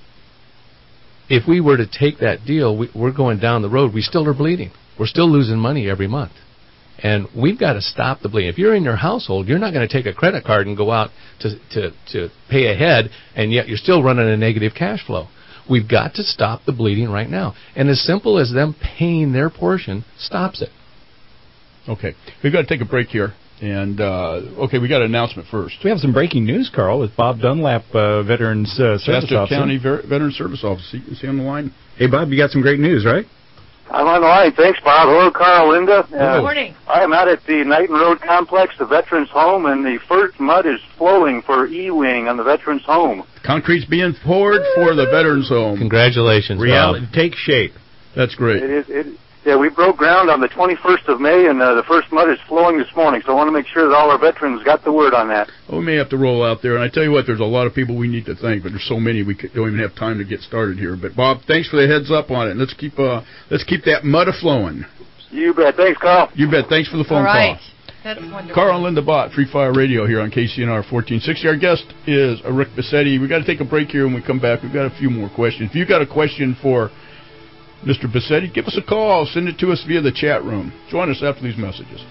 if we were to take that deal, we're going down the road. We still are bleeding. We're still losing money every month. And we've got to stop the bleeding. If you're in your household, you're not going to take a credit card and go out to pay ahead, and yet you're still running a negative cash flow. We've got to stop the bleeding right now. And as simple as them paying their portion stops it. Okay. We've got to take a break here. And, we got an announcement first. We have some breaking news, Carl, with Bob Dunlap, Veterans Service Officer. County Veterans Service Officer. Is he on the line? Hey, Bob, you got some great news, right? I'm on the line. Thanks, Bob. Hello, Carl, Linda. Good morning. I am out at the Knighton Road Complex, the Veterans Home, and the first mud is flowing for E-Wing on the Veterans Home. Concrete's being poured for the Veterans Home. Congratulations, Reality Bob. Take shape. That's great. Yeah, we broke ground on the 21st of May, and the first mud is flowing this morning, so I want to make sure that all our veterans got the word on that. Well, we may have to roll out there, and I tell you what, there's a lot of people we need to thank, but there's so many we don't even have time to get started here. But, Bob, thanks for the heads up on it, and let's keep that mud a-flowing. You bet. Thanks, Carl. You bet. Thanks for the phone all right. call. That's wonderful. Carl and Linda Bott, Free Fire Radio here on KCNR 1460. Our guest is Rick Bassetti. We've got to take a break here. When we come back, we've got a few more questions. If you've got a question for Mr. Bassetti, give us a call. Send it to us via the chat room. Join us after these messages.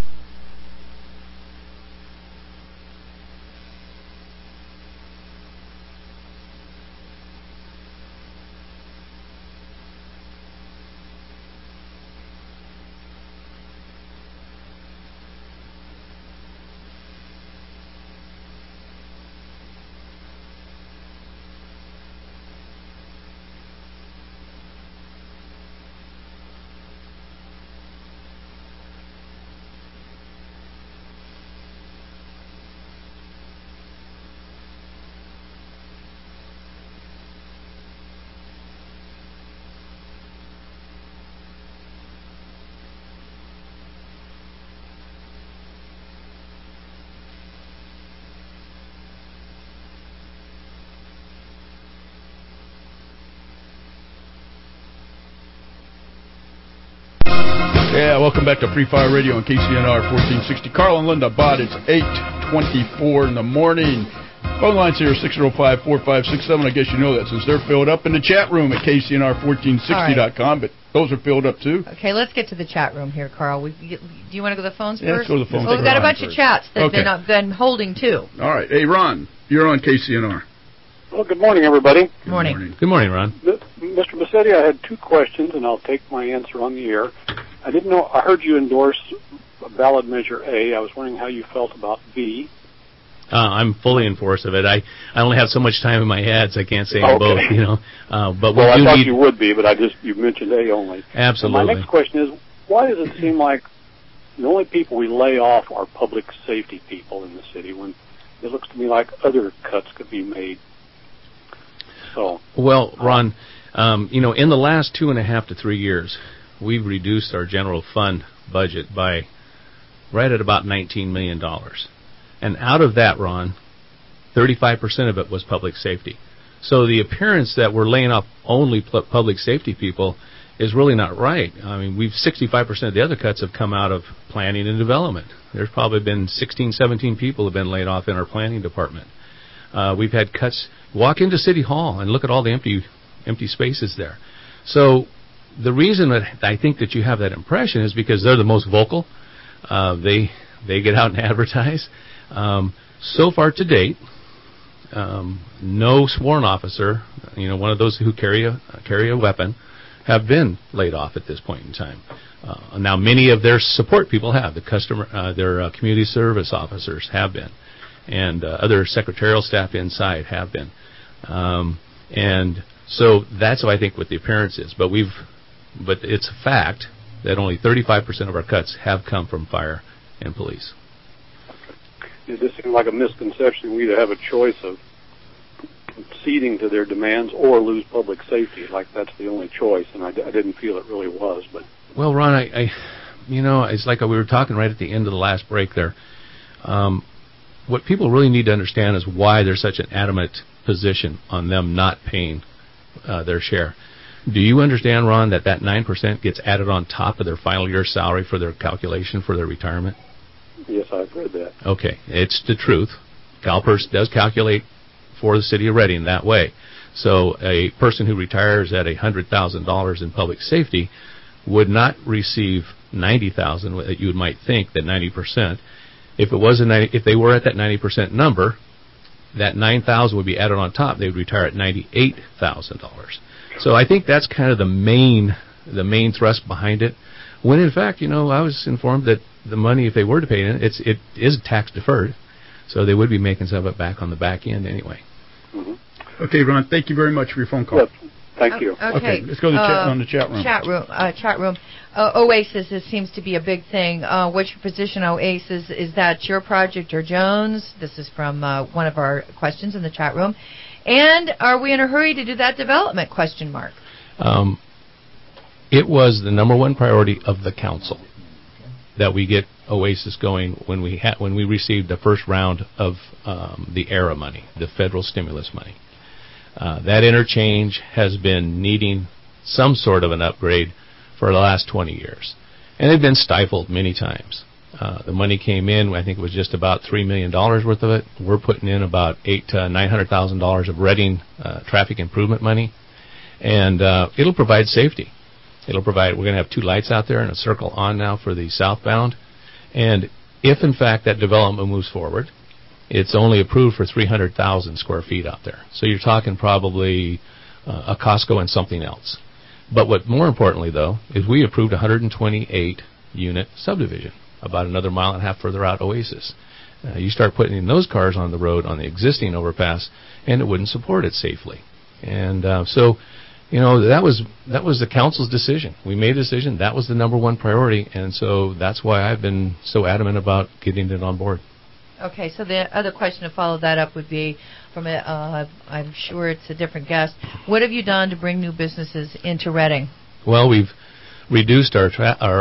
Yeah, welcome back to Free Fire Radio on KCNR 1460. Carl and Linda Bott, it's 8:24 in the morning. Phone lines here, 605-4567. I guess you know that since they're filled up in the chat room at KCNR1460.com, but those are filled up too. Okay, let's get to the chat room here, Carl. Do you want to go to the phones first? Let's go to the phones. Well, we've got a bunch of chats that have been holding too. All right. Hey, Ron, you're on KCNR. Well, good morning, everybody. Good morning. Good morning, Ron. Mr. Bassetti, I had two questions, and I'll take my answer on the air. I didn't know. I heard you endorse ballot measure A. I was wondering how you felt about B. I'm fully in force of it. I only have so much time in my head, so I can't say Okay. both. You know, but well, I thought need... you would be, but you mentioned A only. Absolutely. And my next question is, why does it seem like the only people we lay off are public safety people in the city when it looks to me like other cuts could be made? So. Well, Ron, you know, in the last 2.5 to 3 years, we've reduced our general fund budget by right at about $19 million. And out of that, Ron, 35% of it was public safety. So the appearance that we're laying off only public safety people is really not right. I mean, 65% of the other cuts have come out of planning and development. There's probably been 16, 17 people have been laid off in our planning department. We've had cuts. Walk into City Hall and look at all the empty spaces there. So the reason that I think that you have that impression is because they're the most vocal. They get out and advertise. So far to date, no sworn officer, you know, one of those who carry a weapon, have been laid off at this point in time. Now, many of their support people have. Their community service officers have been, and other secretarial staff inside have been. And so that's what I think what the appearance is. But it's a fact that only 35% of our cuts have come from fire and police. It just seems like a misconception. We either have a choice of ceding to their demands or lose public safety. Like that's the only choice, and I didn't feel it really was. But well, Ron, I you know, it's like we were talking right at the end of the last break there. What people really need to understand is why there's such an adamant position on them not paying their share. Do you understand, Ron, that 9% gets added on top of their final year salary for their calculation for their retirement? Yes, I've read that. Okay, it's the truth. CalPERS does calculate for the city of Reading that way. So a person who retires at $100,000 in public safety would not receive $90,000. You might think that 90%. If it was if they were at that 90% number, that $9,000 would be added on top. They would retire at $98,000. So I think that's kind of the main thrust behind it. When in fact, you know, I was informed that the money, if they were to pay it, it is tax deferred, so they would be making some of it back on the back end anyway. Mm-hmm. Okay, Ron, thank you very much for your phone call. Yes, thank you. Okay, let's go to the chat room. Chat room. Oasis, this seems to be a big thing. What's your position, Oasis? Is that your project or Jones? This is from one of our questions in the chat room. And are we in a hurry to do that development? ? It was the number one priority of the council that we get Oasis going when we received the first round of the ERA money, the federal stimulus money. That interchange has been needing some sort of an upgrade for the last 20 years. And they've been stifled many times. The money came in, I think it was just about $3 million worth of it. We're putting in about $800,000 to $900,000 of Reading traffic improvement money. And it'll provide safety. We're going to have 2 lights out there and a circle on now for the southbound. And if, in fact, that development moves forward, it's only approved for 300,000 square feet out there. So you're talking probably a Costco and something else. But what more importantly, though, is we approved a 128-unit subdivision, about another 1.5 miles further out Oasis. You start putting in those cars on the road on the existing overpass, and it wouldn't support it safely. And so, you know, that was the council's decision. We made a decision. That was the number one priority, and so that's why I've been so adamant about getting it on board. Okay, so the other question to follow that up would be from I'm sure it's a different guest. What have you done to bring new businesses into Reading? Well, we've reduced our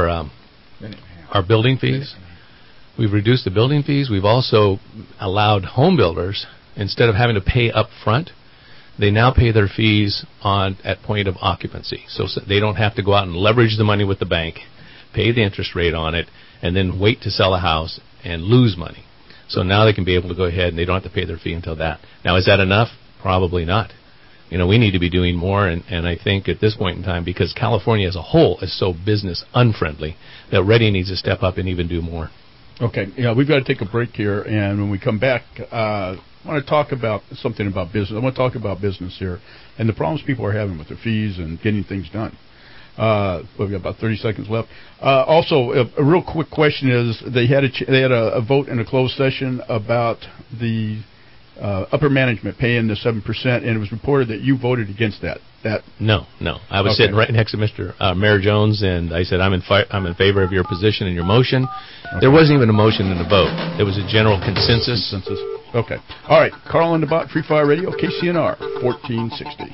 building fees. We've reduced the building fees. We've also allowed home builders, instead of having to pay up front, they now pay their fees at point of occupancy. So they don't have to go out and leverage the money with the bank, pay the interest rate on it, and then wait to sell a house and lose money. So now they can be able to go ahead and they don't have to pay their fee until that. Now, is that enough? Probably not. You know, we need to be doing more, and I think at this point in time, because California as a whole is so business unfriendly, that Reading needs to step up and even do more. Okay, yeah, we've got to take a break here, and when we come back, I want to talk about something about business. I want to talk about business here and the problems people are having with their fees and getting things done. We've got about 30 seconds left. Also, a real quick question is they had a vote in a closed session about the upper management paying the 7%, and it was reported that you voted against that. No. I was sitting right next to Mr. Mayor Jones, and I said, I'm in favor of your position and your motion. Okay. There wasn't even a motion and a vote. There was a general consensus. Okay. All right. Carl and the Bot, Free Fire Radio, KCNR, 1460.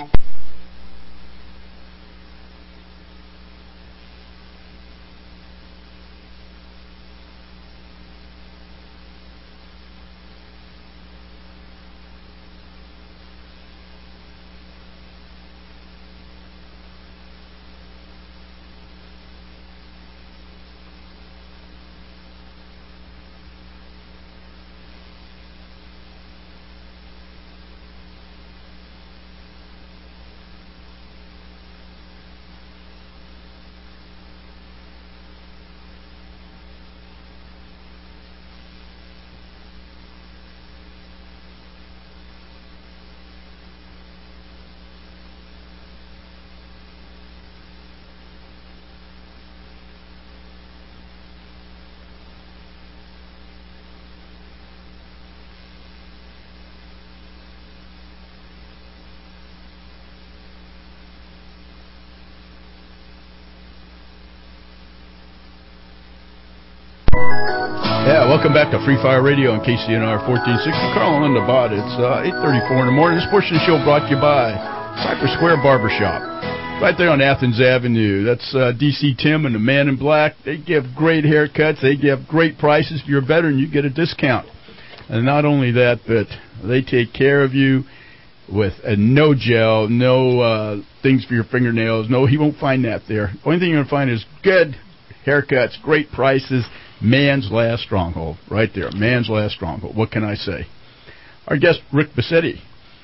Yeah, welcome back to Free Fire Radio on KCNR 1460. Carl and Linda Bott. It's 8:34 in the morning. This portion of the show brought to you by Cypress Square Barbershop, right there on Athens Avenue. That's DC Tim and the Man in Black. They give great haircuts. They give great prices. If you're a veteran, you get a discount. And not only that, but they take care of you with no gel, no things for your fingernails. No, he won't find that there. The only thing you're going to find is good haircuts, great prices. Man's last stronghold, right there. Man's last stronghold. What can I say? Our guest, Rick Bassetti.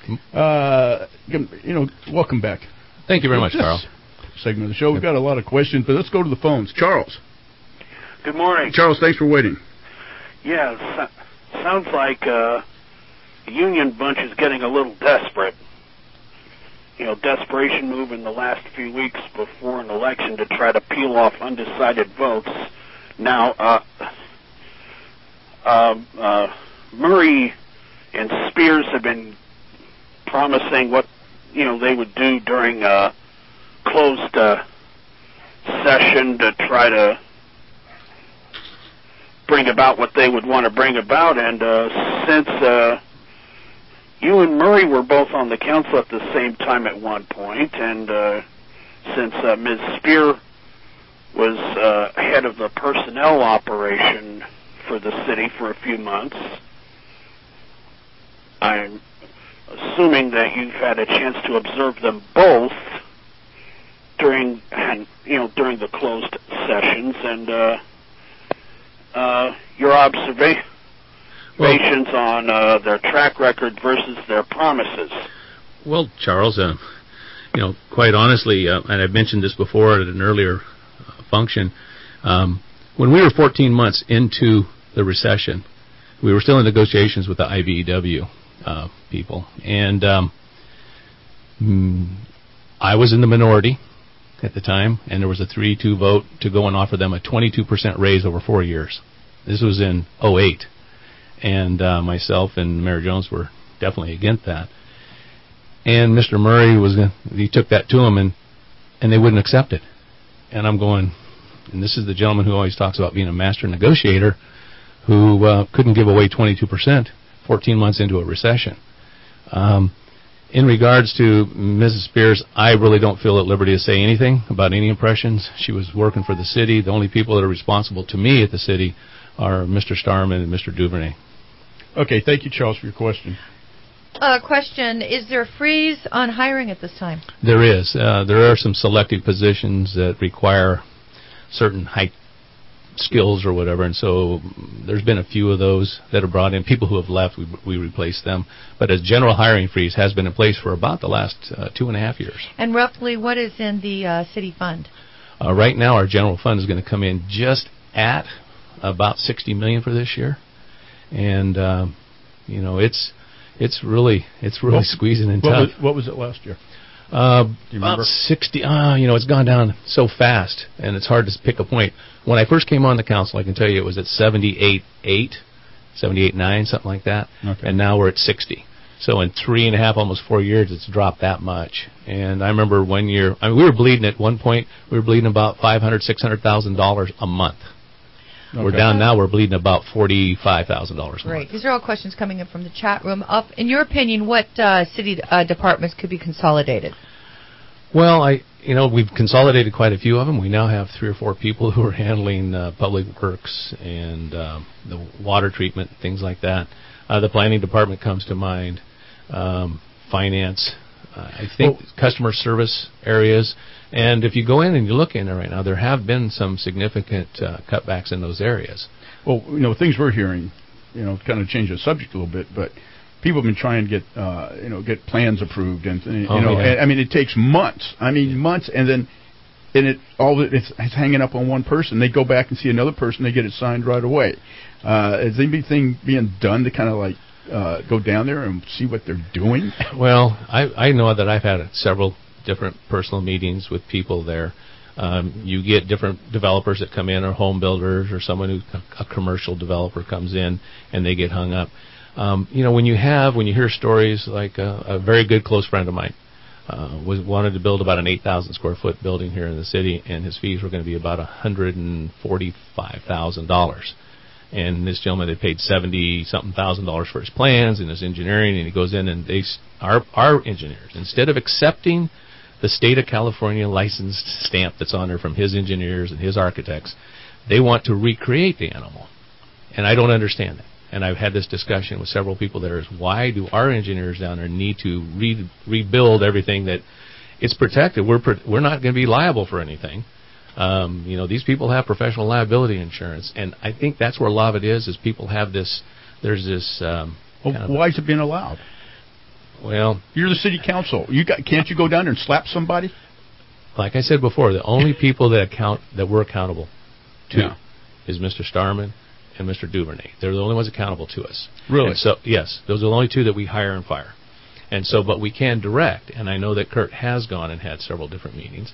Welcome back. Thank you very much, Carl. Segment of the show. We've got a lot of questions, but let's go to the phones. Charles. Good morning. Charles, thanks for waiting. Yeah, sounds like the Union Bunch is getting a little desperate. Desperation move in the last few weeks before an election to try to peel off undecided votes. Now, Murray and Spears have been promising what they would do during a closed session to try to bring about what they would want to bring about. And since you and Murray were both on the council at the same time at one point, and since Ms. Spear was head of the personnel operation for the city for a few months, I'm assuming that you've had a chance to observe them both during the closed sessions, and your observations on their track record versus their promises. Well, Charles, quite honestly, and I've mentioned this before at an earlier function, when we were 14 months into the recession, we were still in negotiations with the IBEW people, and I was in the minority at the time, and there was a 3-2 vote to go and offer them a 22% raise over 4 years. This was in 2008, and myself and Mayor Jones were definitely against that. And Mr. Murray he took that to him, and they wouldn't accept it. And I'm going, and this is the gentleman who always talks about being a master negotiator, who couldn't give away 22% 14 months into a recession. In regards to Mrs. Spears, I really don't feel at liberty to say anything about any impressions. She was working for the city. The only people that are responsible to me at the city are Mr. Starman and Mr. Duvernay. Okay, thank you, Charles, for your question. Question, is there a freeze on hiring at this time? There is. There are some selective positions that require certain high skills or whatever, and so there's been a few of those that are brought in. People who have left, we replace them. But a general hiring freeze has been in place for about the last 2.5 years. And roughly what is in the city fund? Right now our general fund is going to come in just at about $60 million for this year. And, it's really squeezing and tough. What was it last year? Do you remember? 60. It's gone down so fast, and it's hard to pick a point. When I first came on the council, I can tell you it was at 78.8, 78.9, something like that. Okay. And now we're at 60. So in 3.5, almost 4 years, it's dropped that much. And I remember one year, we were bleeding at one point. We were bleeding about $500,000, $600,000 a month. Okay. We're down now. We're bleeding about $45,000 a month. Great. These are all questions coming in from the chat room. In your opinion, what city departments could be consolidated? Well, we've consolidated quite a few of them. We now have 3 or 4 people who are handling public works and the water treatment, things like that. The planning department comes to mind. Finance, I think customer service areas. And if you go in and you look in there right now, there have been some significant cutbacks in those areas. Well, things we're hearing, kind of change the subject a little bit, but people have been trying to get plans approved, and and it takes months. Months, and then it's hanging up on one person. They go back and see another person. They get it signed right away. Is anything being done to kind of go down there and see what they're doing? Well, I know that I've had several different personal meetings with people there. You get different developers that come in, or home builders, or someone a commercial developer comes in and they get hung up. When you hear stories like a very good close friend of mine wanted to build about an 8,000 square foot building here in the city, and his fees were going to be about $145,000. And this gentleman had paid $70-something thousand for his plans and his engineering, and he goes in and our engineers, instead of accepting the state of California licensed stamp that's on there from his engineers and his architects, they want to recreate the animal. And I don't understand that. And I've had this discussion with several people there, is why do our engineers down there need to rebuild everything that it's protected? We're not going to be liable for anything. These people have professional liability insurance, and I think that's where a lot of it is people have this, there's this... why is it being allowed? Well... You're the city council. Can't you go down there and slap somebody? Like I said before, the only people that we're accountable to is Mr. Starman and Mr. Duvernay. They're the only ones accountable to us. Really? And so, yes, those are the only 2 that we hire and fire. And so, but we can direct, and I know that Kurt has gone and had several different meetings.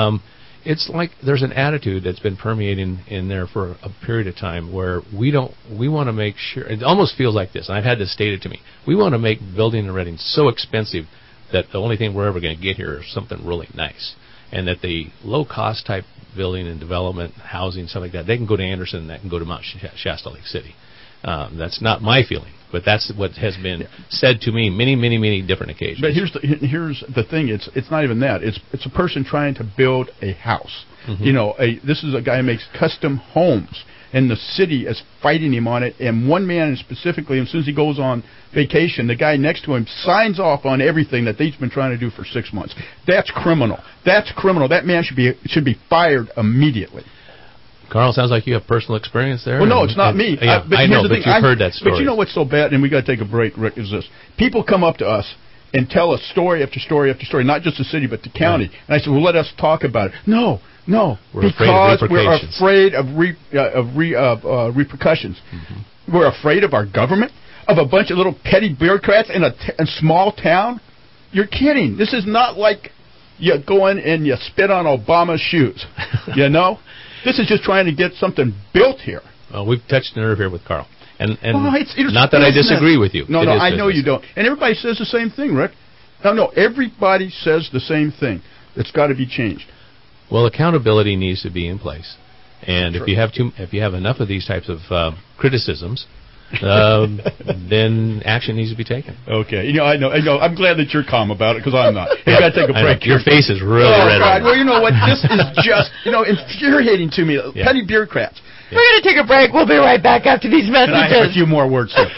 It's like there's an attitude that's been permeating in there for a period of time where we want to make sure, it almost feels like this, and I've had this stated to me, we want to make building and renting so expensive that the only thing we're ever going to get here is something really nice. And that the low-cost type building and development, housing, stuff like that, they can go to Anderson and that can go to Mount Shasta Lake City. That's not my feeling, but that's what has been said to me many different occasions. But here's the thing: it's not even that. It's a person trying to build a house. Mm-hmm. This is a guy who makes custom homes, and the city is fighting him on it. And one man specifically, as soon as he goes on vacation, the guy next to him signs off on everything that he's been trying to do for 6 months. That's criminal. That's criminal. That man should be fired immediately. Carl, sounds like you have personal experience there. Well, no, it's not me. Yeah, I know, but you've heard that story. But you know what's so bad, and we got to take a break, Rick, is this. People come up to us and tell us story after story after story, not just the city, but the county. Yeah. And I said, well, let us talk about it. No, because we're afraid of repercussions. Mm-hmm. We're afraid of our government, of a bunch of little petty bureaucrats in a small town. You're kidding. This is not like you go in and you spit on Obama's shoes, This is just trying to get something built here. Well, we've touched a nerve here with Carl. And it's not that I disagree with you. No, I know you don't. And everybody says the same thing, Rick. No, everybody says the same thing. It's got to be changed. Well, accountability needs to be in place. And if you have enough of these types of criticisms, then action needs to be taken. Okay. I know. I'm glad that you're calm about it, because I'm not. You got to take a break. Your face is really red. God. Well, you know what? This is just, infuriating to me. Yeah. Petty bureaucrats. Yeah. We're going to take a break. We'll be right back after these messages. And I have a few more words here.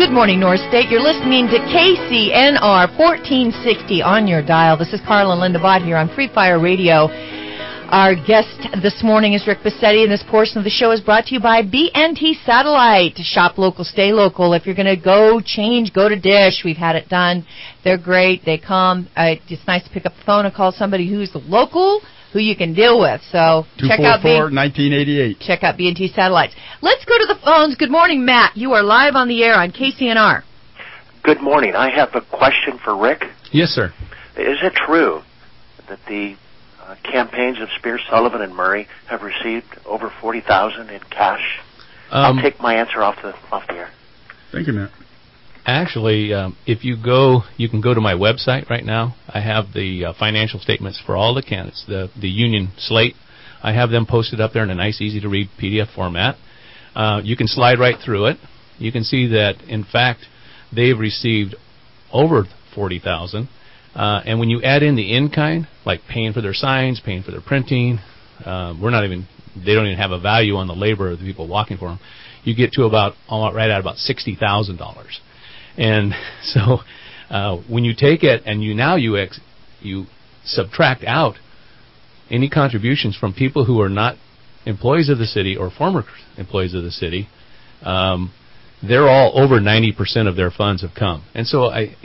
Good morning, North State. You're listening to KCNR 1460 on your dial. This is Carl and Linda Bott here on Free Fire Radio. Our guest this morning is Rick Bassetti, and this portion of the show is brought to you by BNT Satellite. Shop local, stay local. If you're going to go to Dish. We've had it done. They're great. They come. It's nice to pick up the phone and call somebody who's local, who you can deal with. So check out 244-1988. Check out BNT Satellites. Let's go to the phones. Good morning, Matt. You are live on the air on KCNR. Good morning. I have a question for Rick. Yes, sir. Is it true that the campaigns of Spears, Sullivan, and Murray have received over $40,000 in cash? I'll take my answer off the air. Thank you, Matt. Actually, if you go, you can go to my website right now. I have the financial statements for all the candidates, the union slate. I have them posted up there in a nice, easy-to-read PDF format. You can slide right through it. You can see that, in fact, they've received over $40,000. And when you add in the in-kind, like paying for their signs, paying for their printing, they don't even have a value on the labor of the people walking for them. You get to right at about $60,000. And so when you take it and you subtract out any contributions from people who are not employees of the city or former employees of the city, they're all over 90% of their funds have come. And so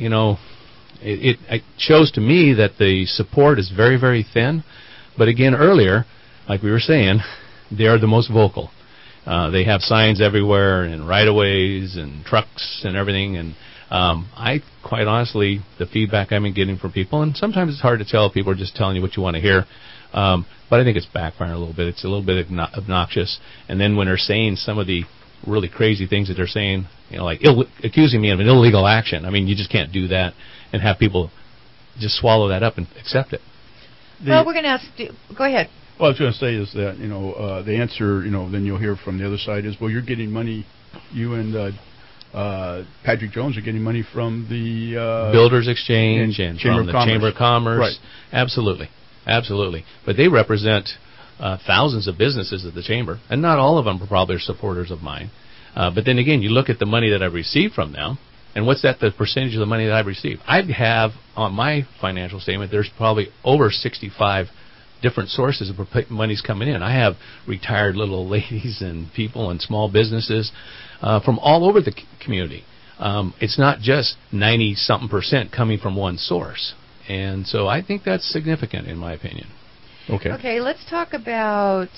it shows to me that the support is very, very thin. But again, earlier, like we were saying, they are the most vocal. They have signs everywhere and right-of-ways and trucks and everything. And I, quite honestly, the feedback I've been getting from people, and sometimes it's hard to tell if people are just telling you what you want to hear, but I think it's backfiring a little bit. It's a little bit obnoxious. And then when they're saying some of the really crazy things that they're saying, like accusing me of an illegal action, I mean, you just can't do that and have people just swallow that up and accept it. Well, we're going to ask. Go ahead. Well, I was going to say is that, the answer, then you'll hear from the other side is, well, you're getting money, you and Patrick Jones are getting money from the Builders Exchange and from the Chamber of Commerce. Right. Absolutely. Absolutely. But they represent thousands of businesses at the Chamber, and not all of them are probably supporters of mine. But then again, you look at the money that I've received from them, and what's the percentage of the money that I've received? I have, on my financial statement, there's probably over 65 different sources of money's coming in. I have retired little ladies and people and small businesses from all over the community. It's not just 90-something% coming from one source. And so I think that's significant, in my opinion. Okay, let's talk about,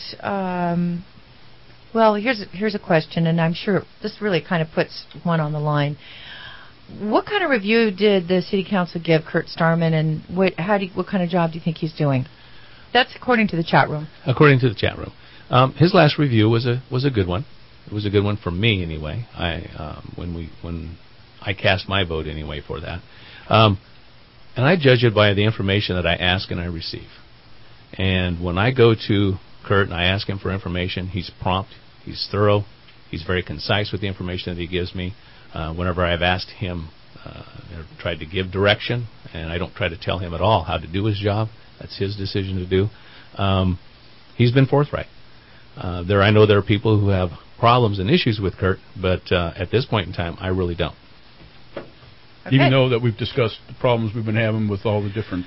here's a question, and I'm sure this really kind of puts one on the line. What kind of review did the City Council give Kurt Starman, and what kind of job do you think he's doing? That's according to the chat room. According to the chat room. His last review was a good one. It was a good one for me, anyway. When I cast my vote, anyway, for that. And I judge it by the information that I ask and I receive. And when I go to Kurt and I ask him for information, he's prompt, he's thorough, he's very concise with the information that he gives me. Whenever I've asked him or tried to give direction, and I don't try to tell him at all how to do his job, that's his decision to do, he's been forthright. I know there are people who have problems and issues with Kurt, but at this point in time, I really don't. Okay. Even though that we've discussed the problems we've been having with all the different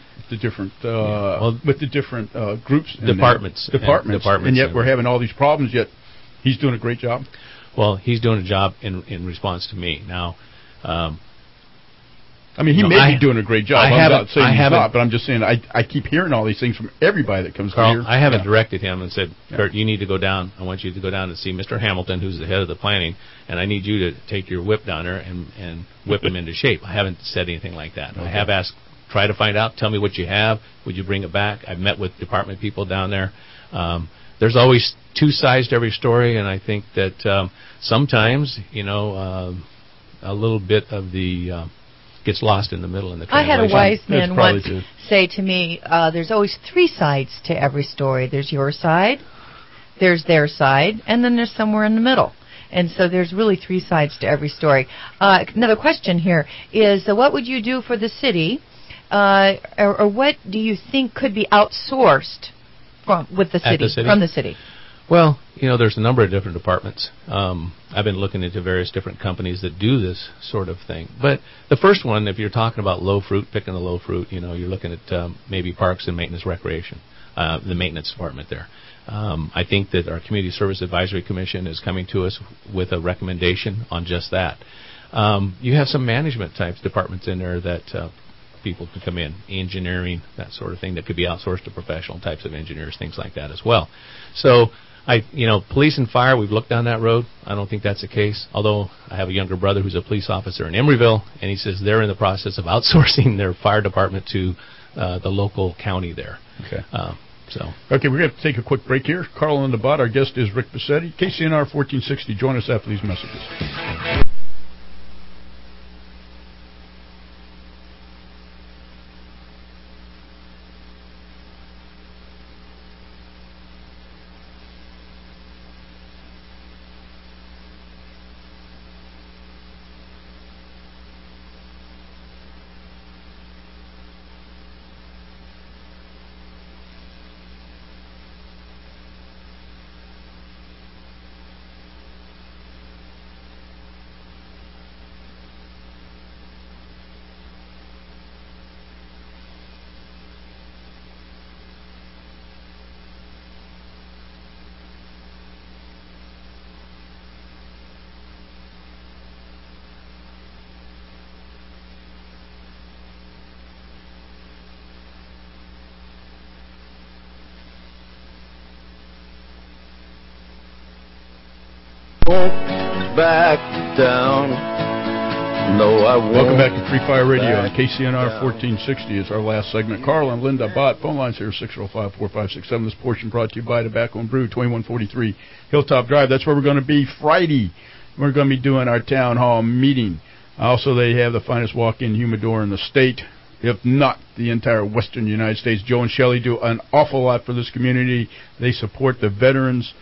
groups, departments, and yet we're having all these problems. Yet he's doing a great job. Well, he's doing a job in response to me now. He may be doing a great job. I'm not saying he's not, but I'm just saying I keep hearing all these things from everybody that comes Carl, here. I haven't directed him and said, Kurt, you need to go down. I want you to go down and see Mr. Hamilton, who's the head of the planning, and I need you to take your whip down there and whip him into shape. I haven't said anything like that. Okay. I have asked, try to find out, tell me what you have. Would you bring it back? I've met with department people down there. There's always two sides to every story, and I think that sometimes, a little bit of the gets lost in the middle in the translation. I had a wise man once say to me, there's always three sides to every story. There's your side, there's their side, and then there's somewhere in the middle. And so there's really three sides to every story. Another question here is, what would you do for the city, or what do you think could be outsourced from the city? Well, there's a number of different departments. I've been looking into various different companies that do this sort of thing. But the first one, if you're talking about low fruit, picking the low fruit, you're looking at maybe Parks and Maintenance Recreation, the maintenance department there. I think that our Community Service Advisory Commission is coming to us with a recommendation on just that. You have some management type departments in there that people can come in, engineering, that sort of thing, that could be outsourced to professional types of engineers, things like that as well. So, police and fire, we've looked down that road. I don't think that's the case, although I have a younger brother who's a police officer in Emeryville, and he says they're in the process of outsourcing their fire department to the local county there. Okay. Okay, we're going to take a quick break here. Carl and the Bot, our guest is Rick Bassetti, KCNR 1460. Join us after these messages. Back down. No, I won't. Welcome back to Free Fire Radio on KCNR 1460. It's our last segment. Carl and Linda Bott. Phone lines here 605-4567. This portion brought to you by Tobacco and Brew, 2143 Hilltop Drive. That's where we're going to be Friday. We're going to be doing our town hall meeting. Also, they have the finest walk-in humidor in the state, if not the entire western United States. Joe and Shelley do an awful lot for this community. They support the veterans.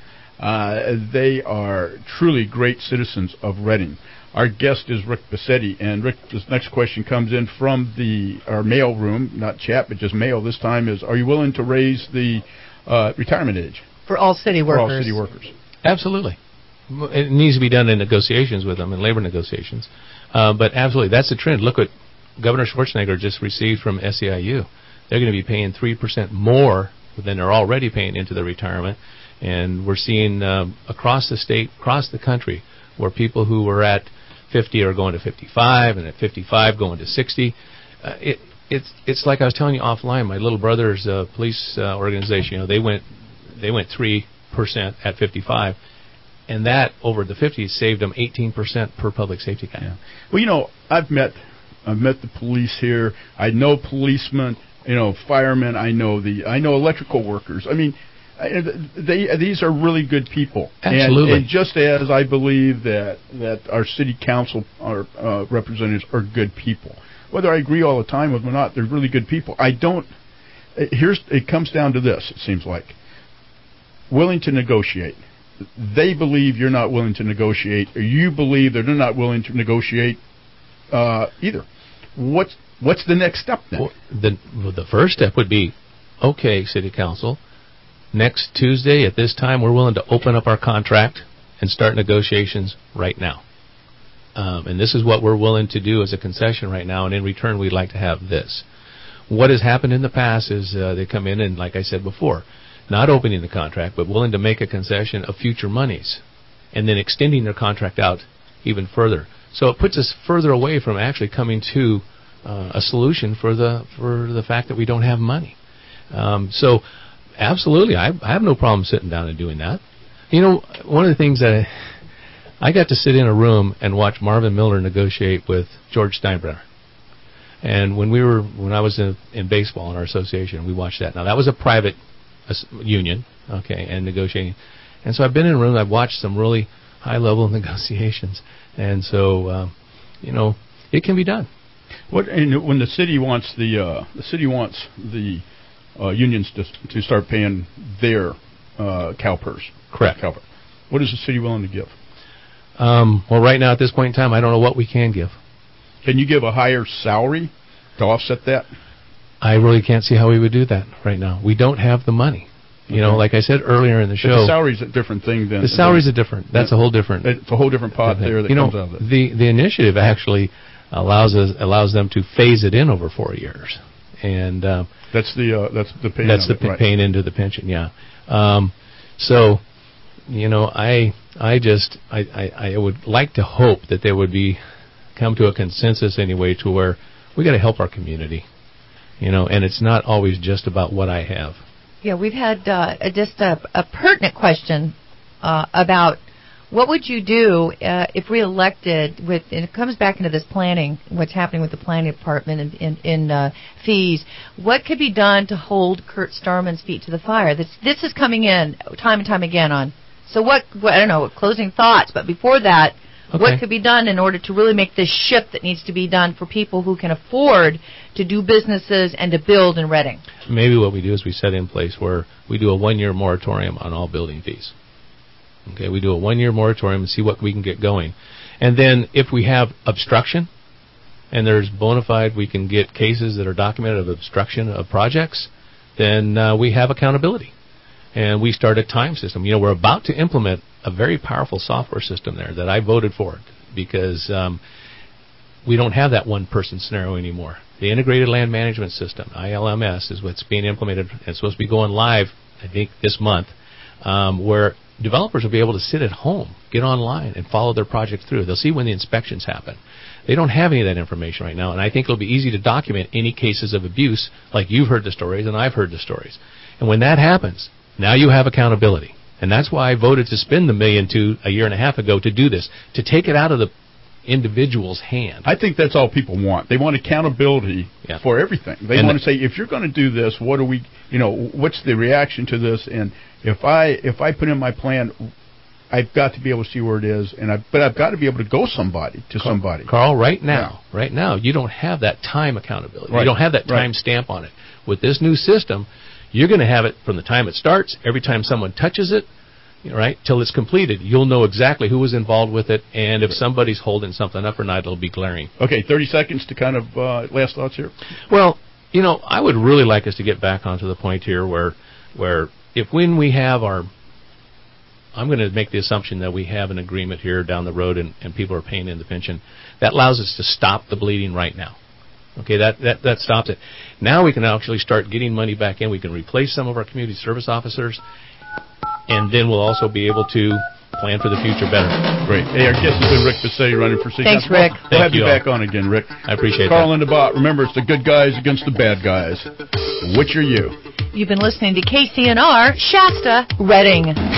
They are truly great citizens of Reading. Our guest is Rick Bassetti, and Rick, this next question comes in from our mail room, not chat, but just mail. This time is, are you willing to raise the retirement age? For all city workers. For all city workers. Absolutely. It needs to be done in negotiations with them, in labor negotiations. But absolutely, that's the trend. Look what Governor Schwarzenegger just received from SEIU. They're going to be paying 3% more than they're already paying into their retirement. And we're seeing across the state, across the country, where people who were at 50 are going to 55, and at 55 going to 60. It's like I was telling you offline. My little brother's police organization, they went 3% at 55, and that over the 50s saved them 18% per public safety guy. Yeah. Well, I've met the police here. I know policemen, firemen. I know electrical workers. I mean, these are really good people. Absolutely. And just as I believe that our city council, our representatives are good people. Whether I agree all the time with them or not, they're really good people. It comes down to this, it seems like. Willing to negotiate. They believe you're not willing to negotiate, or you believe that they're not willing to negotiate either. What's the next step then? Well, the first step would be, okay, city council, next Tuesday at this time, we're willing to open up our contract and start negotiations right now. And this is what we're willing to do as a concession right now, and in return, we'd like to have this. What has happened in the past is they come in and, like I said before, not opening the contract, but willing to make a concession of future monies, and then extending their contract out even further. So it puts us further away from actually coming to a solution for the fact that we don't have money. So absolutely, I have no problem sitting down and doing that. One of the things that I got to sit in a room and watch Marvin Miller negotiate with George Steinbrenner. And when I was in baseball in our association, we watched that. Now that was a private union, okay, and negotiating. And so I've been in a room. I've watched some really high-level negotiations, and so it can be done. When the city wants the unions to start paying their CalPERS. Correct. CalPERS. What is the city willing to give? Well, right now at this point in time, I don't know what we can give. Can you give a higher salary to offset that? I really can't see how we would do that right now. We don't have the money. You know, like I said earlier in the show, but the salary's a different thing than the salaries are different. That's a whole different. It's a whole different pot there that comes out of it. The initiative actually allows them to phase it in over 4 years, and that's the paying. That's the paying into the pension. Yeah. So, you know, I would like to hope that there would come to a consensus anyway to where we got to help our community, you know, and it's not always just about what I have. Yeah, we've had just a pertinent question about what would you do if we elected and it comes back into this planning, what's happening with the planning department in fees. What could be done to hold Kurt Starman's feet to the fire? This is coming in time and time again on. So what I don't know, closing thoughts, but before that, what could be done in order to really make this shift that needs to be done for people who can afford to do businesses and to build in Reading? Maybe what we do is we set in place where we do a 1-year moratorium on all building fees. Okay, we do a 1-year moratorium and see what we can get going. And then if we have obstruction, and there's bona fide, we can get cases that are documented of obstruction of projects, then we have accountability. And we start a time system. You know, we're about to implement a very powerful software system there that I voted for because we don't have that one-person scenario anymore. The Integrated Land Management System, ILMS, is what's being implemented. It's supposed to be going live, I think, this month, where developers will be able to sit at home, get online, and follow their project through. They'll see when the inspections happen. They don't have any of that information right now, and I think it'll be easy to document any cases of abuse, like you've heard the stories and I've heard the stories. And when that happens, now you have accountability. And that's why I voted to spend $1 million a year and a half ago to do this, to take it out of the individual's hand. I think that's all people want. They want accountability for everything. They want to say, if you're going to do this, what do we, you know, what's the reaction to this? And if I put in my plan, I've got to be able to see where it is, but I've got to be able to go somebody. Carl, right now, you don't have that time accountability. You don't have that time stamp on it. With this new system, you're going to have it from the time it starts, every time someone touches it, right, till it's completed. You'll know exactly who was involved with it, and if somebody's holding something up or not, it'll be glaring. Okay, 30 seconds to kind of last thoughts here. Well, you know, I would really like us to get back onto the point here where when we have I'm going to make the assumption that we have an agreement here down the road and people are paying in the pension. That allows us to stop the bleeding right now. Okay, that stops it. Now we can actually start getting money back in. We can replace some of our community service officers, and then we'll also be able to plan for the future better. Great. Hey, our guest has been Rick Besetti, running for city council. Thanks, Rick. We'll have you back on again, Rick. I appreciate Carl that. Linda Bott. Remember, it's the good guys against the bad guys. Which are you? You've been listening to KCNR Shasta, Reading.